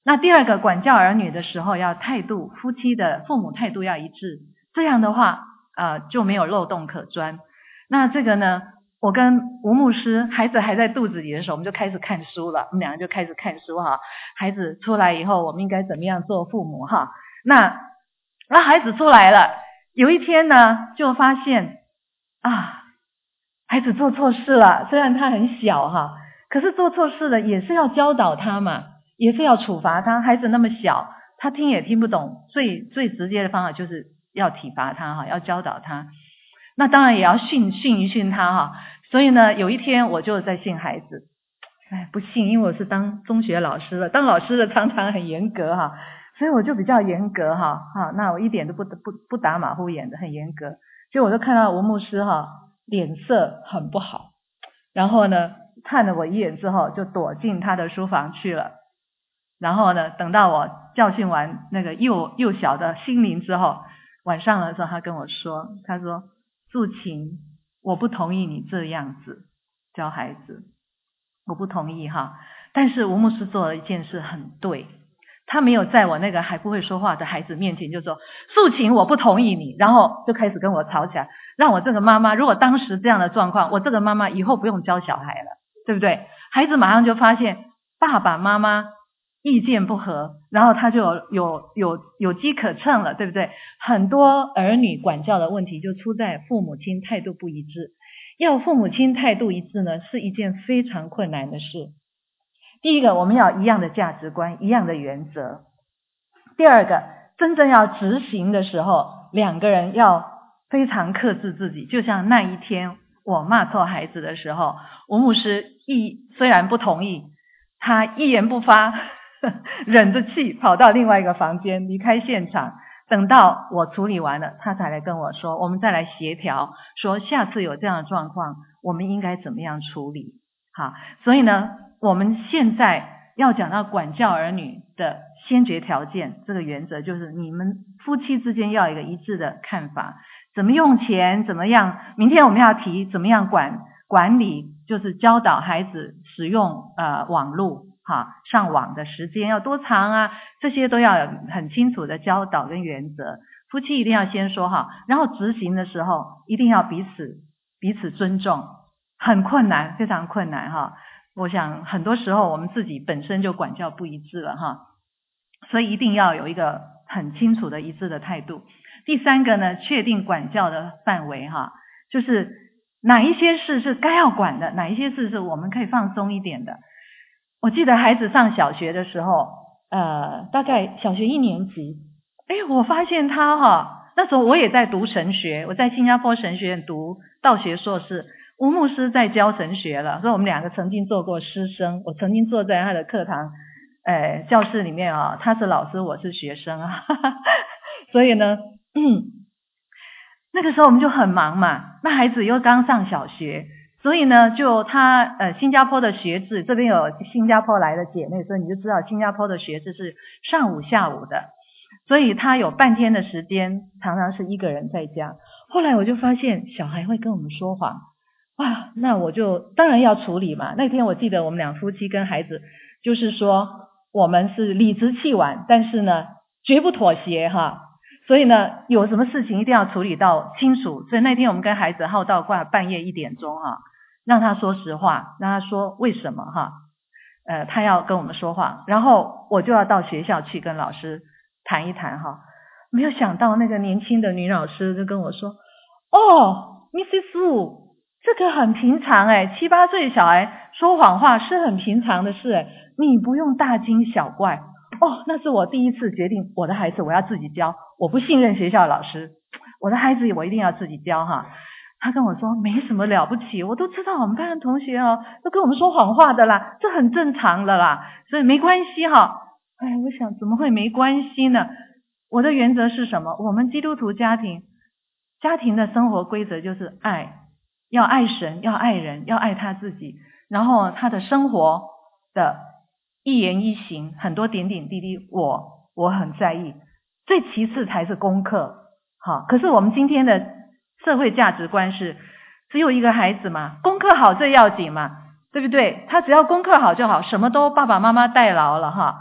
S2: 那第二个，管教儿女的时候要态度，夫妻的父母态度要一致，这样的话呃就没有漏洞可钻。那这个呢，我跟吴牧师孩子还在肚子里的时候，我们就开始看书了，我们两个就开始看书哈。孩子出来以后，我们应该怎么样做父母哈？那那孩子出来了，有一天呢，就发现啊，孩子做错事了，虽然他很小哈，可是做错事了也是要教导他嘛，也是要处罚他。孩子那么小，他听也听不懂，最最直接的方法就是要体罚他哈，要教导他。那当然也要训训一训他哈。所以呢，有一天我就在训孩子，哎，不幸因为我是当中学老师了，当老师的常常很严格哈，所以我就比较严格哈，哈，那我一点都不不不打马虎眼的，很严格。结果我就看到吴牧师哈脸色很不好，然后呢看了我一眼之后就躲进他的书房去了。然后呢，等到我教训完那个幼幼小的心灵之后，晚上的时候他跟我说，他说素琴，我不同意你这样子教孩子，我不同意哈。但是吴牧师做了一件事很对，他没有在我那个还不会说话的孩子面前就说素琴我不同意你，然后就开始跟我吵起来，让我这个妈妈如果当时这样的状况，我这个妈妈以后不用教小孩了，对不对？孩子马上就发现爸爸妈妈意见不合，然后他就有有有有机可乘了，对不对？很多儿女管教的问题就出在父母亲态度不一致。要父母亲态度一致呢，是一件非常困难的事。第一个，我们要一样的价值观，一样的原则。第二个，真正要执行的时候，两个人要非常克制自己。就像那一天我骂错孩子的时候，吴牧师一虽然不同意，他一言不发忍着气跑到另外一个房间离开现场，等到我处理完了，他才来跟我说，我们再来协调，说下次有这样的状况我们应该怎么样处理。好，所以呢我们现在要讲到管教儿女的先决条件，这个原则就是你们夫妻之间要有一个一致的看法，怎么用钱，怎么样，明天我们要提怎么样管管理，就是教导孩子使用呃网络哈，上网的时间要多长啊，这些都要有很清楚的教导跟原则。夫妻一定要先说好，然后执行的时候一定要彼此彼此尊重。很困难，非常困难哈。我想很多时候我们自己本身就管教不一致了哈，所以一定要有一个很清楚的一致的态度。第三个呢，确定管教的范围哈，就是哪一些事是该要管的，哪一些事是我们可以放松一点的。我记得孩子上小学的时候，呃，大概小学一年级，哎，我发现他哈，那时候我也在读神学，我在新加坡神学院读道学硕士，吴牧师在教神学了，所以我们两个曾经做过师生，我曾经坐在他的课堂，呃，教室里面啊，他是老师，我是学生啊，哈哈，所以呢，嗯，那个时候我们就很忙嘛，那孩子又刚上小学。所以呢，就他呃新加坡的学制，这边有新加坡来的姐妹，所以你就知道新加坡的学制是上午下午的，所以他有半天的时间常常是一个人在家。后来我就发现小孩会跟我们说谎，哇，那我就当然要处理嘛。那天我记得我们两夫妻跟孩子就是说我们是理直气婉，但是呢绝不妥协哈。所以呢有什么事情一定要处理到清楚，所以那天我们跟孩子耗到快半夜一点钟哈，让他说实话，让他说为什么哈，呃，他要跟我们说话，然后我就要到学校去跟老师谈一谈哈。没有想到那个年轻的女老师就跟我说，哦 ，Missus Wu， 这个很平常哎，七八岁小孩说谎话是很平常的事哎，你不用大惊小怪。哦，那是我第一次决定我的孩子我要自己教，我不信任学校老师，我的孩子我一定要自己教哈。他跟我说没什么了不起，我都知道我们班的同学哦都跟我们说谎话的啦，这很正常的啦，所以没关系哈。哎，我想怎么会没关系呢？我的原则是什么？我们基督徒家庭家庭的生活规则就是爱，要爱神，要爱人，要爱他自己，然后他的生活的一言一行很多点点滴滴我我很在意，最其次才是功课。好，可是我们今天的社会价值观是只有一个孩子嘛，功课好最要紧嘛，对不对？他只要功课好就好，什么都爸爸妈妈代劳了哈。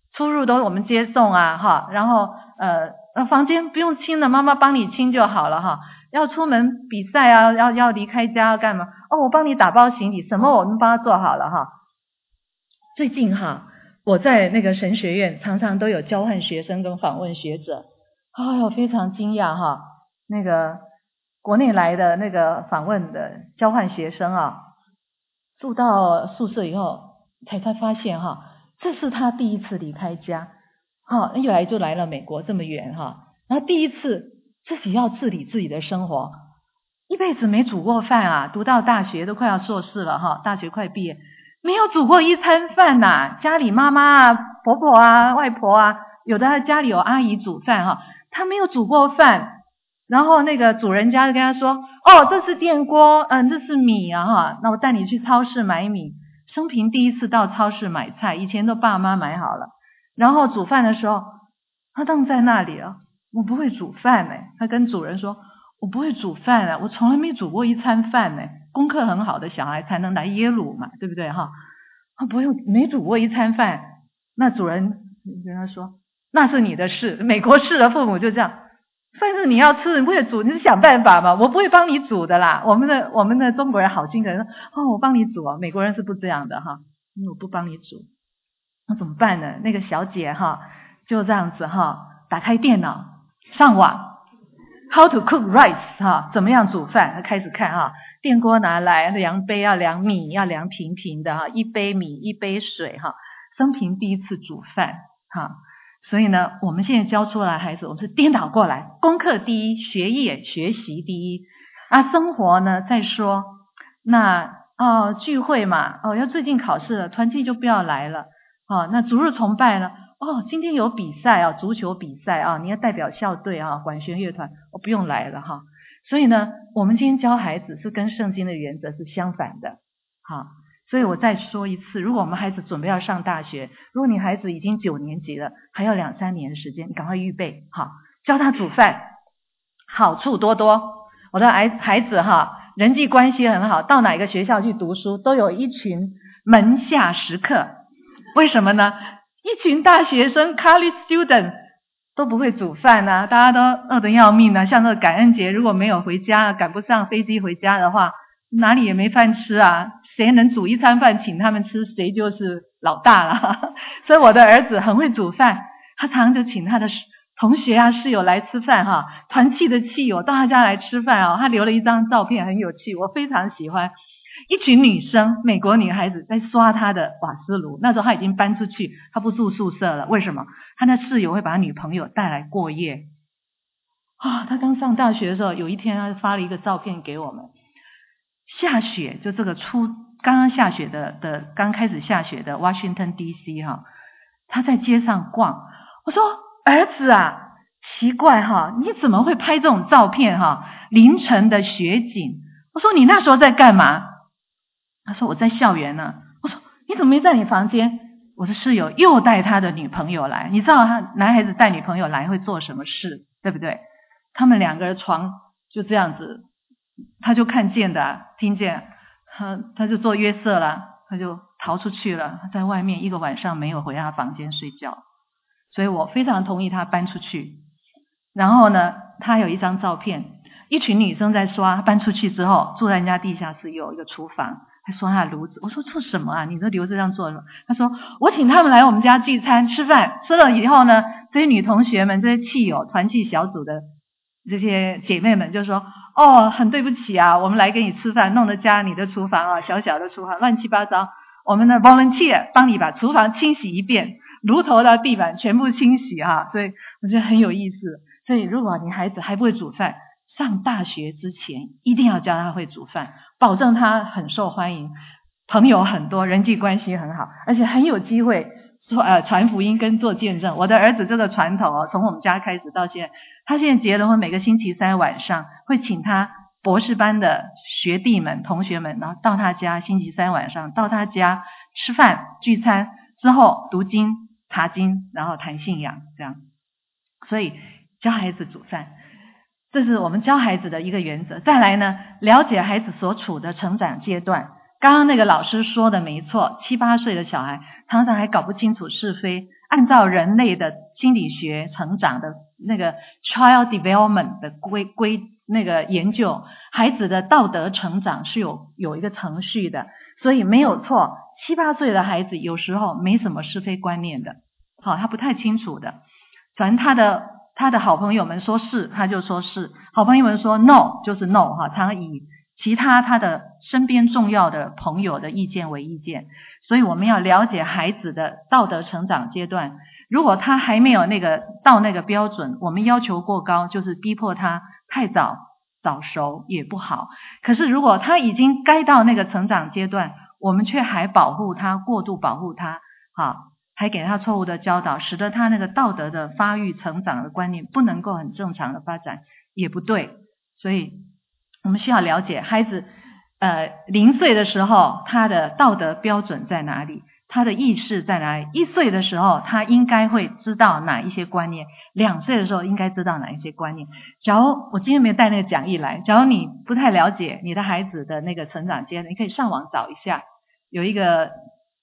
S2: 出入都我们接送啊哈，然后呃呃房间不用清了，妈妈帮你清就好了哈。要出门比赛啊，要要离开家要干嘛？哦，我帮你打包行李，什么我们帮他做好了哈。最近哈，我在那个神学院常常都有交换学生跟访问学者，哎呦非常惊讶哈，那个国内来的那个访问的交换学生啊，住到宿舍以后才才发现哈，这是他第一次离开家，哈，一来就来了美国这么远哈，然后第一次自己要自理自己的生活，一辈子没煮过饭啊，读到大学都快要硕士了哈，大学快毕业，没有煮过一餐饭呐、啊，家里妈妈啊、婆婆啊、外婆啊，有的家里有阿姨煮饭哈，他没有煮过饭，然后那个主人家就跟他说，哦，这是电锅，嗯，这是米啊哈，那我带你去超市买米，生平第一次到超市买菜，以前都爸妈买好了，然后煮饭的时候，他愣在那里了。我不会煮饭呢、欸，他跟主人说，我不会煮饭啊，我从来没煮过一餐饭呢、欸。功课很好的小孩才能来耶鲁嘛，对不对哈？他不用没煮过一餐饭，那主人跟他说，那是你的事。美国式的父母就这样，饭是你要吃，你不会煮，你是想办法嘛，我不会帮你煮的啦。我们的我们的中国人好心的人说，哦，我帮你煮啊，美国人是不这样的哈，因为我不帮你煮，那怎么办呢？那个小姐哈就这样子哈，打开电脑。上网 How to cook rice 哈，怎么样煮饭？开始看哈，电锅拿来，量杯要量米，要量平平的哈，一杯米一杯水哈，生平第一次煮饭哈。所以呢，我们现在教出来孩子，我们是颠倒过来，功课第一，学业学习第一啊，生活呢再说。那哦聚会嘛，哦要最近考试了，团契就不要来了哦。那主日崇拜呢？哦，今天有比赛啊，足球比赛啊，你要代表校队啊，管弦乐团，我、哦、不用来了哈。所以呢，我们今天教孩子是跟圣经的原则是相反的，好。所以我再说一次，如果我们孩子准备要上大学，如果你孩子已经九年级了，还要两三年的时间，你赶快预备好，教他煮饭，好处多多。我的孩孩子哈，人际关系很好，到哪个学校去读书，都有一群门下食客。为什么呢？一群大学生 college student 都不会煮饭啊，大家都饿得要命啊。像这个感恩节如果没有回家，赶不上飞机回家的话，哪里也没饭吃啊，谁能煮一餐饭请他们吃，谁就是老大了。所以我的儿子很会煮饭，他常常就请他的同学啊室友来吃饭哈，团契的戚友到他家来吃饭啊，他留了一张照片很有趣，我非常喜欢。一群女生，美国女孩子在刷她的瓦斯炉，那时候她已经搬出去，她不住宿舍了。为什么？她的室友会把她女朋友带来过夜啊。她刚上大学的时候，有一天她发了一个照片给我们，下雪，就这个初刚刚下雪的的刚开始下雪的 Washington D C 哈，她在街上逛。我说儿子啊，奇怪哈，你怎么会拍这种照片哈？凌晨的雪景。我说你那时候在干嘛？他说我在校园呢。我说你怎么没在你房间？我的室友又带他的女朋友来，你知道他男孩子带女朋友来会做什么事，对不对？他们两个人床就这样子，他就看见的、啊，听见，他他就做约瑟了，他就逃出去了，在外面一个晚上没有回他房间睡觉，所以我非常同意他搬出去。然后呢，他有一张照片，一群女生在刷，搬出去之后住在人家地下室有一个厨房，还刷他的炉子。我说做什么啊？你这留着这样做什么？他说我请他们来我们家聚餐吃饭，吃了以后呢，这些女同学们这些戚友团契小组的这些姐妹们就说，哦很对不起啊，我们来给你吃饭，弄得家你的厨房啊小小的厨房乱七八糟，我们的 volunteer 帮你把厨房清洗一遍，炉头到地板全部清洗啊。所以我觉得很有意思。所以如果你孩子还不会煮饭，上大学之前一定要教他会煮饭，保证他很受欢迎，朋友很多，人际关系很好，而且很有机会说呃传福音跟做见证。我的儿子这个传统哦，从我们家开始到现在，他现在结了婚，每个星期三晚上会请他博士班的学弟们同学们，然后到他家，星期三晚上到他家吃饭聚餐之后读经查经，然后谈信仰这样。所以教孩子煮饭，这是我们教孩子的一个原则。再来呢，了解孩子所处的成长阶段。刚刚那个老师说的没错，七八岁的小孩常常还搞不清楚是非， 按照人类的心理学成长的那个 child development 的规规那个研究，孩子的道德成长是有有一个程序的，所以没有错，七八岁的孩子有时候没什么是非观念的，好，他不太清楚的，反正他的他的好朋友们说是，他就说是，好朋友们说 no 就是 no 哈，常以其他他的身边重要的朋友的意见为意见，所以我们要了解孩子的道德成长阶段，如果他还没有那个到那个标准，我们要求过高，就是逼迫他太早早熟也不好。可是如果他已经该到那个成长阶段，我们却还保护他，过度保护他，好，还给他错误的教导，使得他那个道德的发育成长的观念不能够很正常的发展，也不对。所以我们需要了解孩子呃零岁的时候他的道德标准在哪里，他的意识在哪里，一岁的时候他应该会知道哪一些观念，两岁的时候应该知道哪一些观念。假如我今天没有带那个讲义来，假如你不太了解你的孩子的那个成长阶段，你可以上网找一下，有一个 C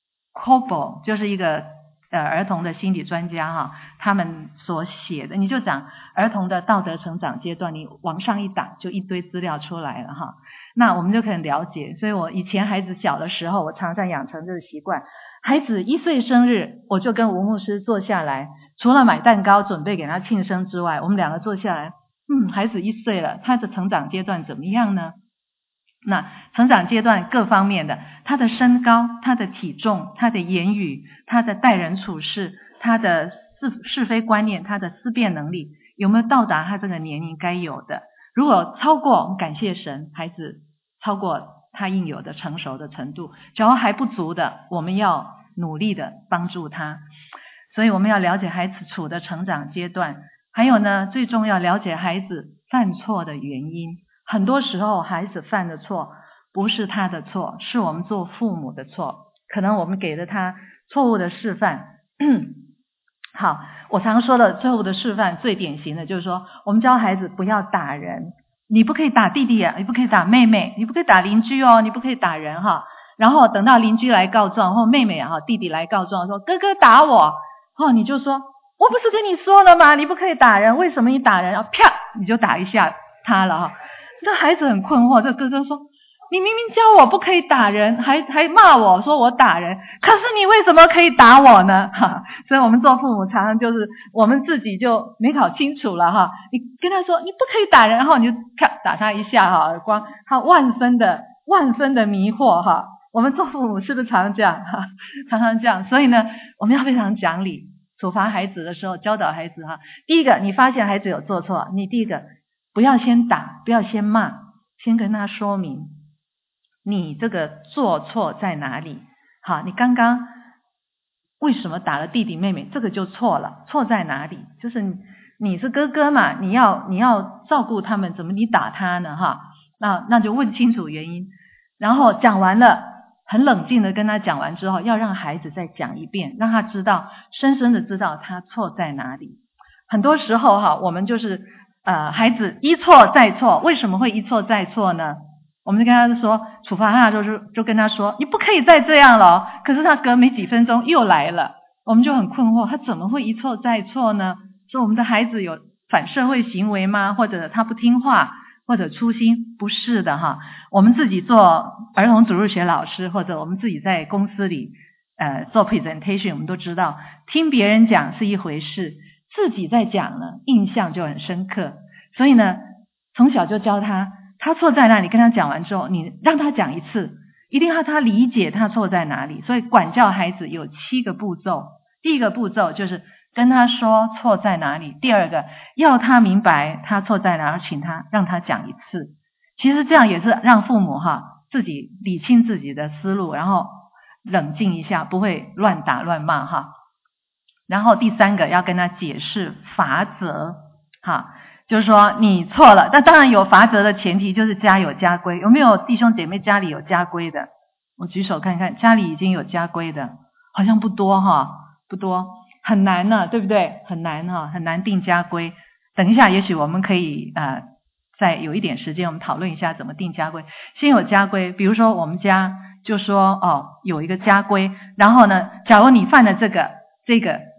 S2: O B O 就是一个呃儿童的心理专家哈，他们所写的，你就讲儿童的道德成长阶段，你往上一打就一堆资料出来了哈，那我们就可以了解。所以我以前孩子小的时候，我常常养成这个习惯，孩子一岁生日，我就跟吴牧师坐下来，除了买蛋糕准备给他庆生之外，我们两个坐下来，嗯，孩子一岁了，他的成长阶段怎么样呢？那成长阶段各方面的，他的身高，他的体重，他的言语，他的待人处事，他的是是非观念，他的思辨能力有没有到达他这个年龄该有的？如果超过，我们感谢神，孩子超过他应有的成熟的程度，假如还不足的，我们要努力的帮助他。所以我们要了解孩子处的成长阶段，还有呢，最重要了解孩子犯错的原因。很多时候孩子犯的错不是他的错，是我们做父母的错，可能我们给了他错误的示范。好，我常说的错误的示范最典型的就是说，我们教孩子不要打人，你不可以打弟弟啊，你不可以打妹妹，你不可以打邻居哦，你不可以打人哈。然后等到邻居来告状，或妹妹啊弟弟来告状说哥哥打我，哦你就说我不是跟你说了吗，你不可以打人，为什么你打人？然后啪你就打一下他了哈。这孩子很困惑，这哥哥说你明明教我不可以打人，还还骂我说我打人，可是你为什么可以打我呢？哈，所以我们做父母常常就是我们自己就没搞清楚了哈。你跟他说你不可以打人，然后你就啪打他一下哈，耳光，他万分的万分的迷惑哈。我们做父母是不是常常这样哈？常常这样，所以呢，我们要非常讲理，处罚孩子的时候，教导孩子哈。第一个，你发现孩子有做错，你第一个不要先打，不要先骂，先跟他说明你这个做错在哪里。好，你刚刚为什么打了弟弟妹妹，这个就错了，错在哪里？就是你你是哥哥嘛，你要你要照顾他们，怎么你打他呢？哈，那那就问清楚原因，然后讲完了，很冷静的跟他讲完之后，要让孩子再讲一遍，让他知道，深深的知道他错在哪里。很多时候哈，我们就是呃，孩子一错再错，为什么会一错再错呢？我们就跟他说，处罚他的时候就就跟他说，你不可以再这样了哦。可是他隔没几分钟又来了，我们就很困惑，他怎么会一错再错呢？说我们的孩子有反社会行为吗？或者他不听话，或者粗心？不是的哈。我们自己做儿童主日学老师，或者我们自己在公司里呃做 presentation， 我们都知道，听别人讲是一回事，自己在讲呢，印象就很深刻。所以呢，从小就教他，他错在哪里，跟他讲完之后，你让他讲一次，一定要他理解他错在哪里。所以管教孩子有七个步骤，第一个步骤就是跟他说错在哪里，第二个要他明白他错在哪，请他让他讲一次。其实这样也是让父母哈自己理清自己的思路，然后冷静一下，不会乱打乱骂哈。然后第三个要跟他解释罚则哈，就是说你错了，那当然有罚则的前提就是家有家规。有没有弟兄姐妹家里有家规的？我举手看看，家里已经有家规的好像不多哈，不多，很难呢，对不对？很难哈，很难定家规。等一下也许我们可以呃再有一点时间，我们讨论一下怎么定家规。先有家规，比如说我们家就说哦有一个家规，然后呢假如你犯了这个这个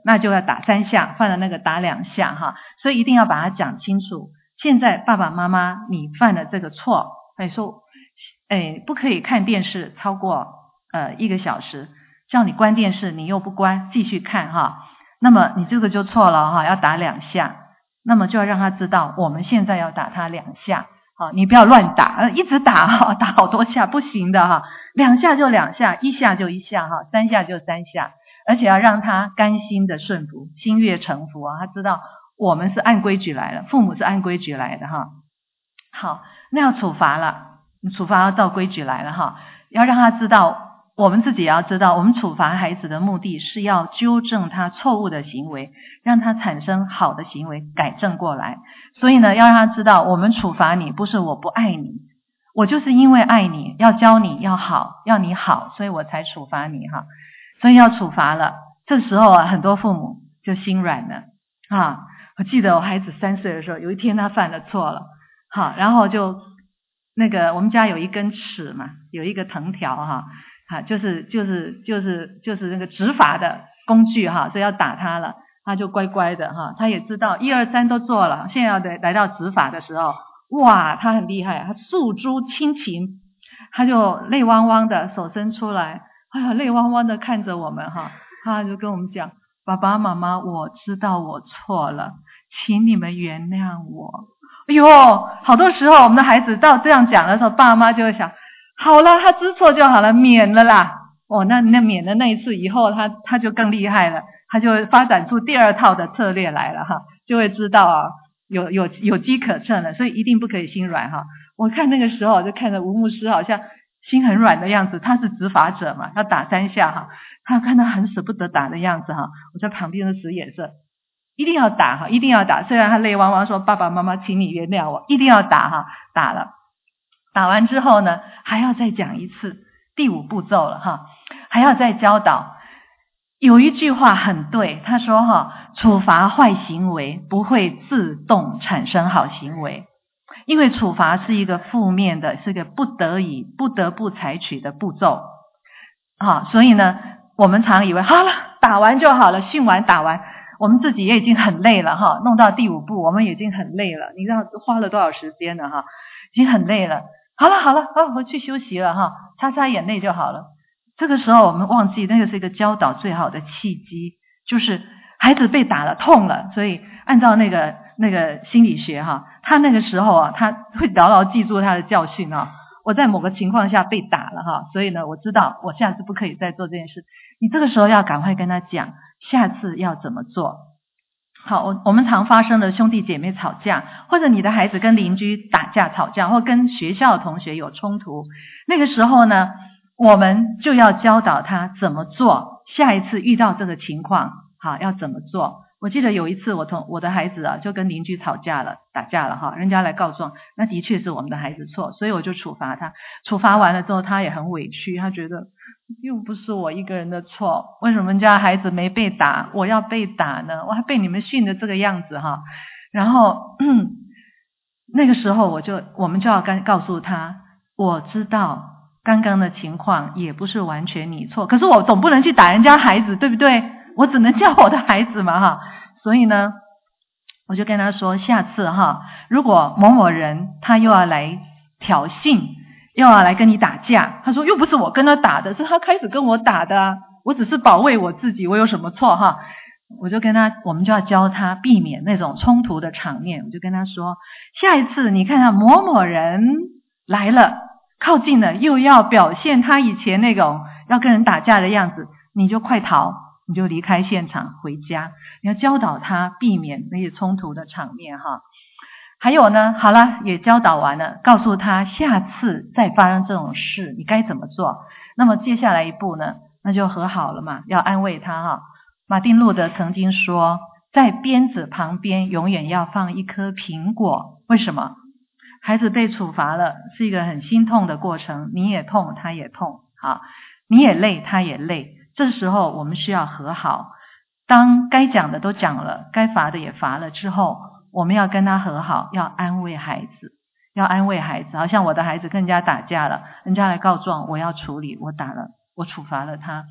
S2: 那就要打三下，犯了那个打两下哈，所以一定要把它讲清楚。现在爸爸妈妈你犯了这个错，哎说，哎不可以看电视超过呃一个小时，叫你关电视你又不关，继续看哈，那么你这个就错了哈，要打两下，那么就要让他知道我们现在要打他两下。好，你不要乱打，一直打哈，打好多下不行的哈，两下就两下，一下就一下哈，三下就三下，而且要让他甘心的顺服，心悦诚服啊，他知道我们是按规矩来的，父母是按规矩来的哈。好，那要处罚了，处罚要照规矩来了哈，要让他知道，我们自己也要知道，我们处罚孩子的目的是要纠正他错误的行为，让他产生好的行为，改正过来。所以呢，要让他知道，我们处罚你不是我不爱你，我就是因为爱你，要教你要好，要你好，所以我才处罚你哈。所以要处罚了，这时候啊，很多父母就心软了啊。我记得我孩子三岁的时候，有一天他犯了错了，好，然后就那个我们家有一根尺嘛，有一个藤条哈。啊，就是就是就是就是那个执法的工具哈，所以要打他了，他就乖乖的哈，他也知道一二三都做了，现在要来到执法的时候，哇，他很厉害，他诉诸亲情，他就泪汪汪的手伸出来，哎呀，泪汪汪的看着我们哈，他就跟我们讲，爸爸妈妈，我知道我错了，请你们原谅我。哎呦，好多时候我们的孩子到这样讲的时候，爸妈就会想，好了，他知错就好了，免了啦。哦，那那免了那一次以后，他他就更厉害了，他就发展出第二套的策略来了哈，就会知道啊，有有有机可乘了，所以一定不可以心软哈。我看那个时候就看着吴牧师好像心很软的样子，他是执法者嘛，要打三下哈，他看他很舍不得打的样子哈，我在旁边的使眼色，一定要打哈，一定要打。虽然他泪汪汪说爸爸妈妈，请你原谅我，一定要打哈，打了。打完之后呢，还要再讲一次第五步骤了哈，还要再教导。有一句话很对，他说哈，处罚坏行为不会自动产生好行为，因为处罚是一个负面的，是一个不得已不得不采取的步骤啊，所以呢，我们常以为好了，打完就好了，训完打完，我们自己也已经很累了哈，弄到第五步我们已经很累了，你知道花了多少时间了哈，已经很累了。好了好了，好，回去休息了哈，擦擦眼泪就好了。这个时候我们忘记，那个是一个教导最好的契机，就是孩子被打了，痛了，所以按照那个那个心理学哈，他那个时候啊，他会牢牢记住他的教训啊。我在某个情况下被打了哈，所以呢，我知道我下次不可以再做这件事。你这个时候要赶快跟他讲，下次要怎么做。好，我我们常发生的兄弟姐妹吵架，或者你的孩子跟邻居打架吵架，或跟学校同学有冲突，那个时候呢，我们就要教导他怎么做，下一次遇到这个情况，好，要怎么做。我记得有一次我同我的孩子啊，就跟邻居吵架了，打架了哈，人家来告状，那的确是我们的孩子错，所以我就处罚他。处罚完了之后，他也很委屈，他觉得又不是我一个人的错，为什么人家孩子没被打，我要被打呢？我还被你们训的这个样子哈。然后那个时候我就我们就要跟告诉他，我知道刚刚的情况也不是完全你错，可是我总不能去打人家孩子，对不对？我只能教我的孩子嘛哈。所以呢，我就跟他说，下次哈，如果某某人他又要来挑衅，又要来跟你打架，他说又不是我跟他打的，是他开始跟我打的啊，我只是保卫我自己，我有什么错哈？我就跟他，我们就要教他避免那种冲突的场面。我就跟他说，下一次你看到某某人来了，靠近了，又要表现他以前那种要跟人打架的样子，你就快逃，你就离开现场回家。你要教导他避免那些冲突的场面哈。还有呢，好了，也教导完了，告诉他下次再发生这种事你该怎么做。那么接下来一步呢，那就和好了嘛，要安慰他哈。马丁路德曾经说，在鞭子旁边永远要放一颗苹果。为什么？孩子被处罚了，是一个很心痛的过程，你也痛他也痛，好，你也累他也累，这时候我们需要和好。当该讲的都讲了，该罚的也罚了之后，我们要跟他和好，要安慰孩子，要安慰孩子。好像我的孩子跟人家打架了，人家来告状，我要处理，我打了，我处罚了他。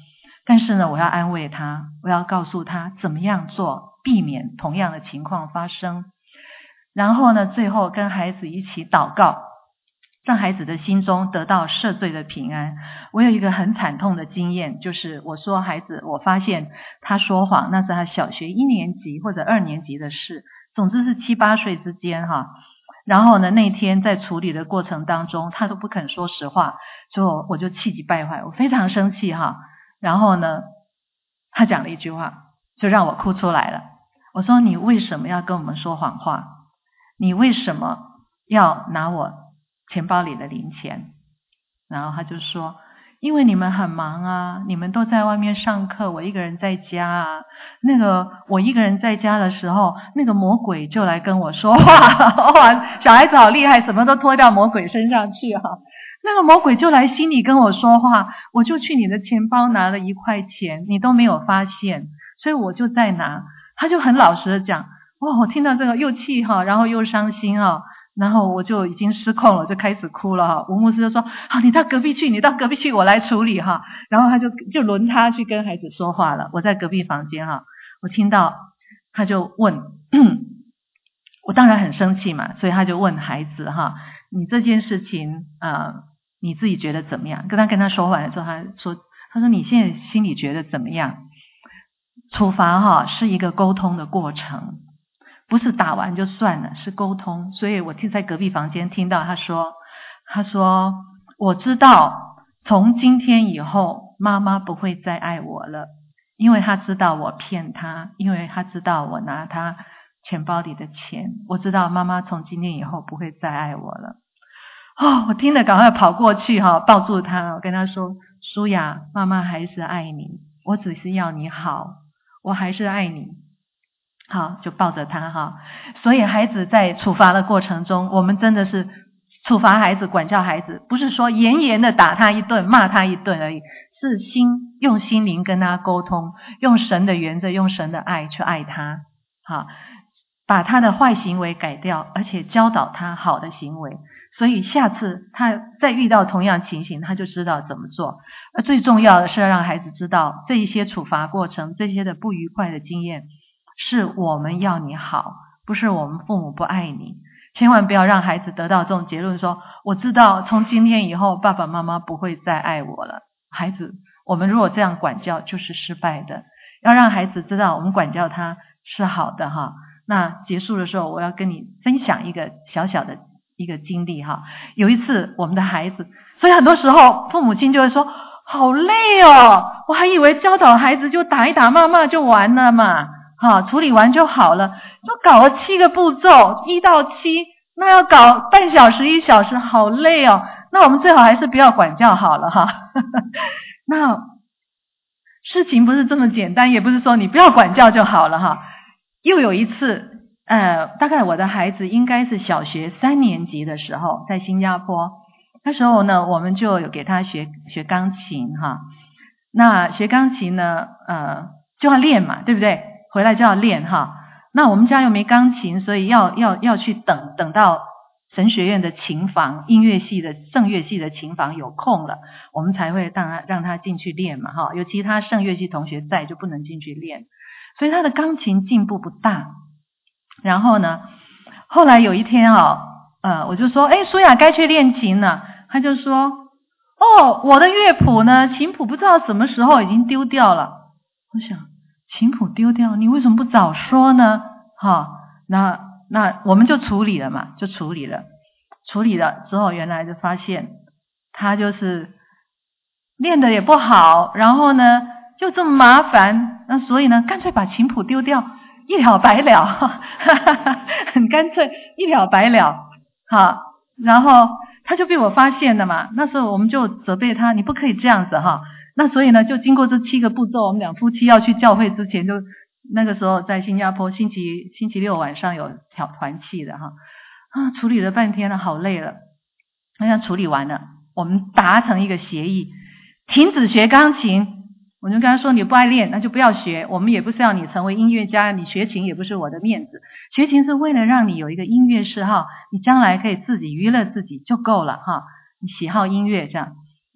S2: 但是呢，我要安慰他，我要告诉他怎么样做，避免同样的情况发生。然后呢，最后跟孩子一起祷告，让孩子的心中得到赦罪的平安。我有一个很惨痛的经验，就是我说孩子，我发现他说谎，那是他小学一年级或者二年级的事，总之是七八岁之间哈。然后呢，那天在处理的过程当中，他都不肯说实话，就我就气急败坏，我非常生气哈。然后呢，他讲了一句话，就让我哭出来了。我说，你为什么要跟我们说谎话？你为什么要拿我钱包里的零钱？然后他就说，因为你们很忙啊，你们都在外面上课，我一个人在家啊。那个我一个人在家的时候，那个魔鬼就来跟我说话。哇，小孩子好厉害，什么都拖到魔鬼身上去哈、啊。那个魔鬼就来心里跟我说话，我就去你的钱包拿了一块钱，你都没有发现，所以我就在拿。他就很老实的讲，哇，我听到这个又气哈，然后又伤心哈，然后我就已经失控了，就开始哭了哈。吴牧师就说，好，你到隔壁去，你到隔壁去，我来处理哈。然后他就就轮他去跟孩子说话了。我在隔壁房间哈，我听到他就问，我当然很生气嘛，所以他就问孩子哈，你这件事情呃你自己觉得怎么样？跟他跟他说完了之后，他说他说你现在心里觉得怎么样？处罚哈是一个沟通的过程，不是打完就算了，是沟通。所以我听在隔壁房间听到他说，他说我知道从今天以后妈妈不会再爱我了，因为他知道我骗他，因为他知道我拿他钱包里的钱，我知道妈妈从今天以后不会再爱我了。哦，我听了赶快跑过去哈，抱住他，我跟他说，舒雅，妈妈还是爱你，我只是要你好，我还是爱你。好，就抱着他哈。所以孩子在处罚的过程中，我们真的是处罚孩子，管教孩子，不是说严严的打他一顿，骂他一顿而已，是心用心灵跟他沟通，用神的原则，用神的爱去爱他。好，把他的坏行为改掉，而且教导他好的行为。所以下次他再遇到同样情形，他就知道怎么做。而最重要的是要让孩子知道，这一些处罚过程，这些的不愉快的经验，是我们要你好，不是我们父母不爱你。千万不要让孩子得到这种结论，说我知道从今天以后爸爸妈妈不会再爱我了。孩子，我们如果这样管教就是失败的。要让孩子知道我们管教他是好的哈。那结束的时候，我要跟你分享一个小小的一个经历哈。有一次我们的孩子，所以很多时候父母亲就会说，好累哦，我还以为教导孩子就打一打骂骂就完了嘛，好，处理完就好了，就搞了七个步骤，一到七，那要搞半小时一小时，好累哦。那我们最好还是不要管教好了哈。那事情不是这么简单，也不是说你不要管教就好了哈。又有一次呃，大概我的孩子应该是小学三年级的时候，在新加坡，那时候呢，我们就有给他学学钢琴哈。那学钢琴呢，呃，就要练嘛，对不对？回来就要练哈。那我们家又没钢琴，所以要要要去等等到神学院的琴房，音乐系的圣乐系的琴房有空了，我们才会让他让他进去练嘛哈。有其他圣乐系同学在，就不能进去练。所以他的钢琴进步不大。然后呢，后来有一天啊，呃，我就说，哎，舒雅该去练琴了。他就说，哦，我的乐谱呢，琴谱不知道什么时候已经丢掉了。我想，琴谱丢掉，你为什么不早说呢？哈，那那我们就处理了嘛，就处理了。处理了之后，原来就发现他就是练得也不好，然后呢就这么麻烦，那所以呢，干脆把琴谱丢掉，一了百了，很干脆，一了百了。好，然后他就被我发现了嘛，那时候我们就责备他，你不可以这样子哈。那所以呢，就经过这七个步骤，我们两夫妻要去教会之前，就那个时候在新加坡，星期星期六晚上有挑团契的哈，啊，处理了半天了，好累了。那样处理完了，我们达成一个协议，停止学钢琴。我就跟他说，你不爱练，那就不要学。我们也不是要你成为音乐家，你学琴也不是我的面子。学琴是为了让你有一个音乐嗜好，你将来可以自己娱乐自己就够了哈。你喜好音乐这样。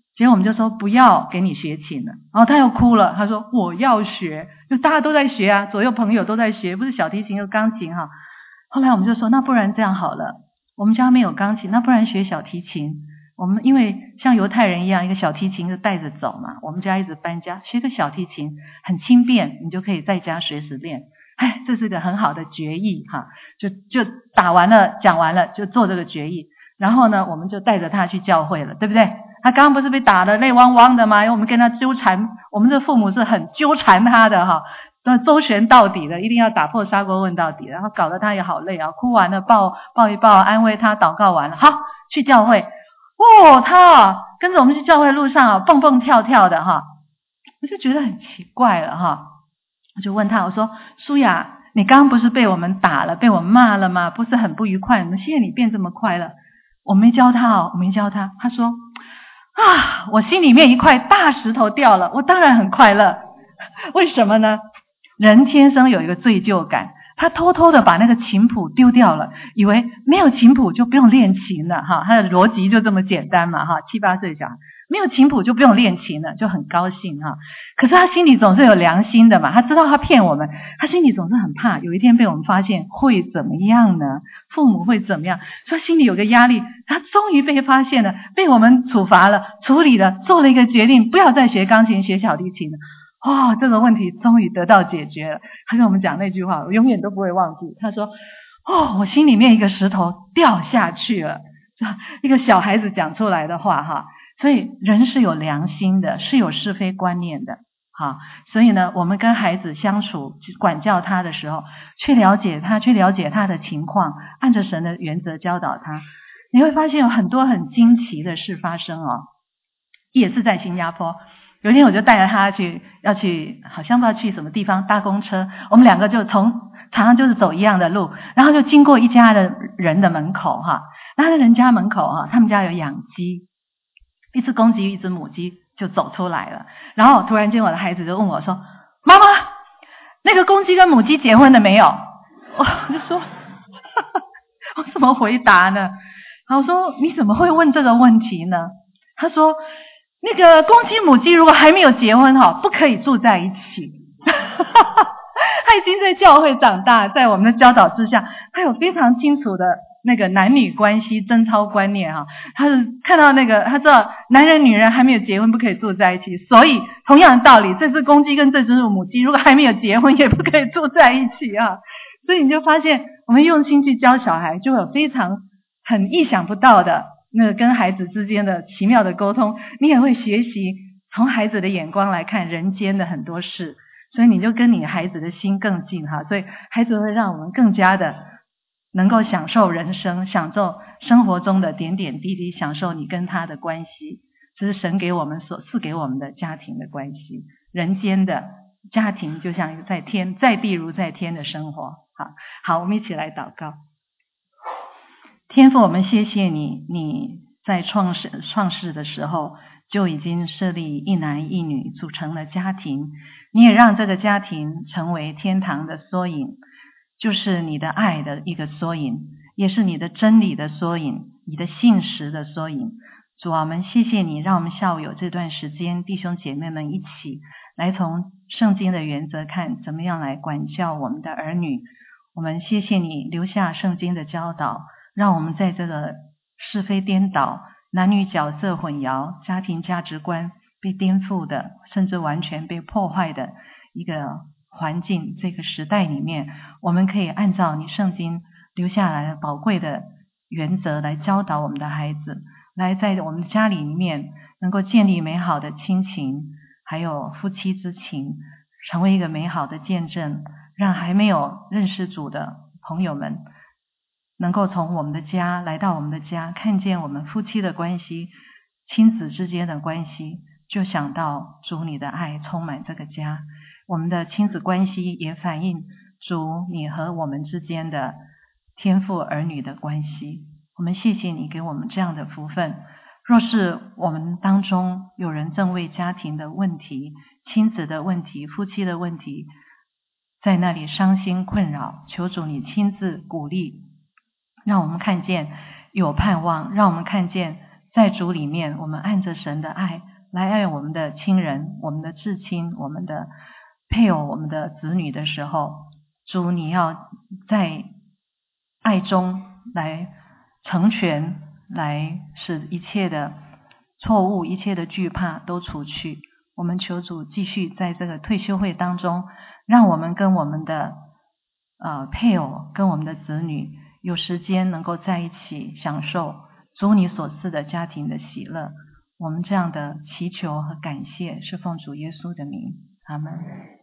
S2: 结果我们就说不要给你学琴了，然后他又哭了，他说我要学，就大家都在学啊，左右朋友都在学，不是小提琴就钢琴哈。后来我们就说那不然这样好了，我们家没有钢琴，那不然学小提琴。我们因为像犹太人一样，一个小提琴就带着走嘛，我们家一直搬家，学个小提琴很轻便，你就可以在家随时练。哎，这是个很好的决议哈，就就打完了讲完了就做这个决议，然后呢我们就带着他去教会了，对不对？他刚刚不是被打得泪汪汪的吗？因为我们跟他纠缠，我们的父母是很纠缠他的哈，那周旋到底的，一定要打破砂锅问到底，然后搞得他也好累啊，哭完了抱抱一抱，安慰他，祷告完了，好去教会。哦，他啊跟着我们去教会路上啊蹦蹦跳跳的哈，我就觉得很奇怪了哈。我就问他，我说舒雅，你刚刚不是被我们打了，被我们骂了吗？不是很不愉快？怎么现在你变这么快乐？我没教他哦，我没教他。他说啊，我心里面一块大石头掉了，我当然很快乐。为什么呢？人天生有一个罪疚感，他偷偷的把那个琴谱丢掉了，以为没有琴谱就不用练琴了哈，他的逻辑就这么简单嘛哈，七八岁小孩没有琴谱就不用练琴了，就很高兴哈。可是他心里总是有良心的嘛，他知道他骗我们，他心里总是很怕有一天被我们发现会怎么样呢？父母会怎么样？所以心里有个压力，他终于被发现了，被我们处罚了，处理了，做了一个决定，不要再学钢琴学小提琴了。哦，这个问题终于得到解决了。他跟我们讲那句话我永远都不会忘记，他说哦，我心里面一个石头掉下去了，一个小孩子讲出来的话哈。所以人是有良心的，是有是非观念的好，所以呢我们跟孩子相处管教他的时候，去了解他，去了解他的情况，按着神的原则教导他，你会发现有很多很惊奇的事发生哦。也是在新加坡，有一天我就带着他去，要去好像不知道去什么地方搭公车，我们两个就从常常就是走一样的路，然后就经过一家的人的门口哈，然后人家门口哈，他们家有养鸡，一只公鸡一只母鸡就走出来了，然后突然间我的孩子就问我说，妈妈，那个公鸡跟母鸡结婚了没有？我就说我怎么回答呢？然后我说你怎么会问这个问题呢？他说那个公鸡母鸡如果还没有结婚哈，不可以住在一起。他已经在教会长大，在我们的教导之下，他有非常清楚的那个男女关系贞操观念哈。他是看到那个，他知道男人女人还没有结婚不可以住在一起，所以同样的道理，这只公鸡跟这只母鸡如果还没有结婚也不可以住在一起啊。所以你就发现我们用心去教小孩，就有非常很意想不到的那个跟孩子之间的奇妙的沟通，你也会学习从孩子的眼光来看人间的很多事，所以你就跟你孩子的心更近哈，所以孩子会让我们更加的能够享受人生，享受生活中的点点滴滴，享受你跟他的关系，这是神给我们所赐给我们的家庭的关系。人间的家庭就像在天，在地如在天的生活。好，好，我们一起来祷告。天父，我们谢谢你，你在创世创世的时候就已经设立一男一女组成了家庭，你也让这个家庭成为天堂的缩影，就是你的爱的一个缩影，也是你的真理的缩影，你的信实的缩影。主啊，我们谢谢你，让我们下午有这段时间，弟兄姐妹们一起来从圣经的原则看，怎么样来管教我们的儿女。我们谢谢你留下圣经的教导，让我们在这个是非颠倒、男女角色混淆、家庭价值观被颠覆的，甚至完全被破坏的一个环境，这个时代里面，我们可以按照你圣经留下来的宝贵的原则来教导我们的孩子，来在我们的家里面能够建立美好的亲情，还有夫妻之情，成为一个美好的见证，让还没有认识主的朋友们能够从我们的家来到我们的家，看见我们夫妻的关系，亲子之间的关系，就想到主你的爱充满这个家。我们的亲子关系也反映主你和我们之间的天父儿女的关系。我们谢谢你给我们这样的福分，若是我们当中有人正为家庭的问题、亲子的问题、夫妻的问题在那里伤心困扰，求主你亲自鼓励，让我们看见有盼望，让我们看见在主里面，我们按着神的爱来爱我们的亲人、我们的至亲、我们的配偶、我们的子女的时候，主你要在爱中来成全，来使一切的错误、一切的惧怕都除去。我们求主继续在这个退休会当中，让我们跟我们的呃配偶、跟我们的子女有时间能够在一起享受主你所赐的家庭的喜乐。我们这样的祈求和感谢是奉主耶稣的名，阿们。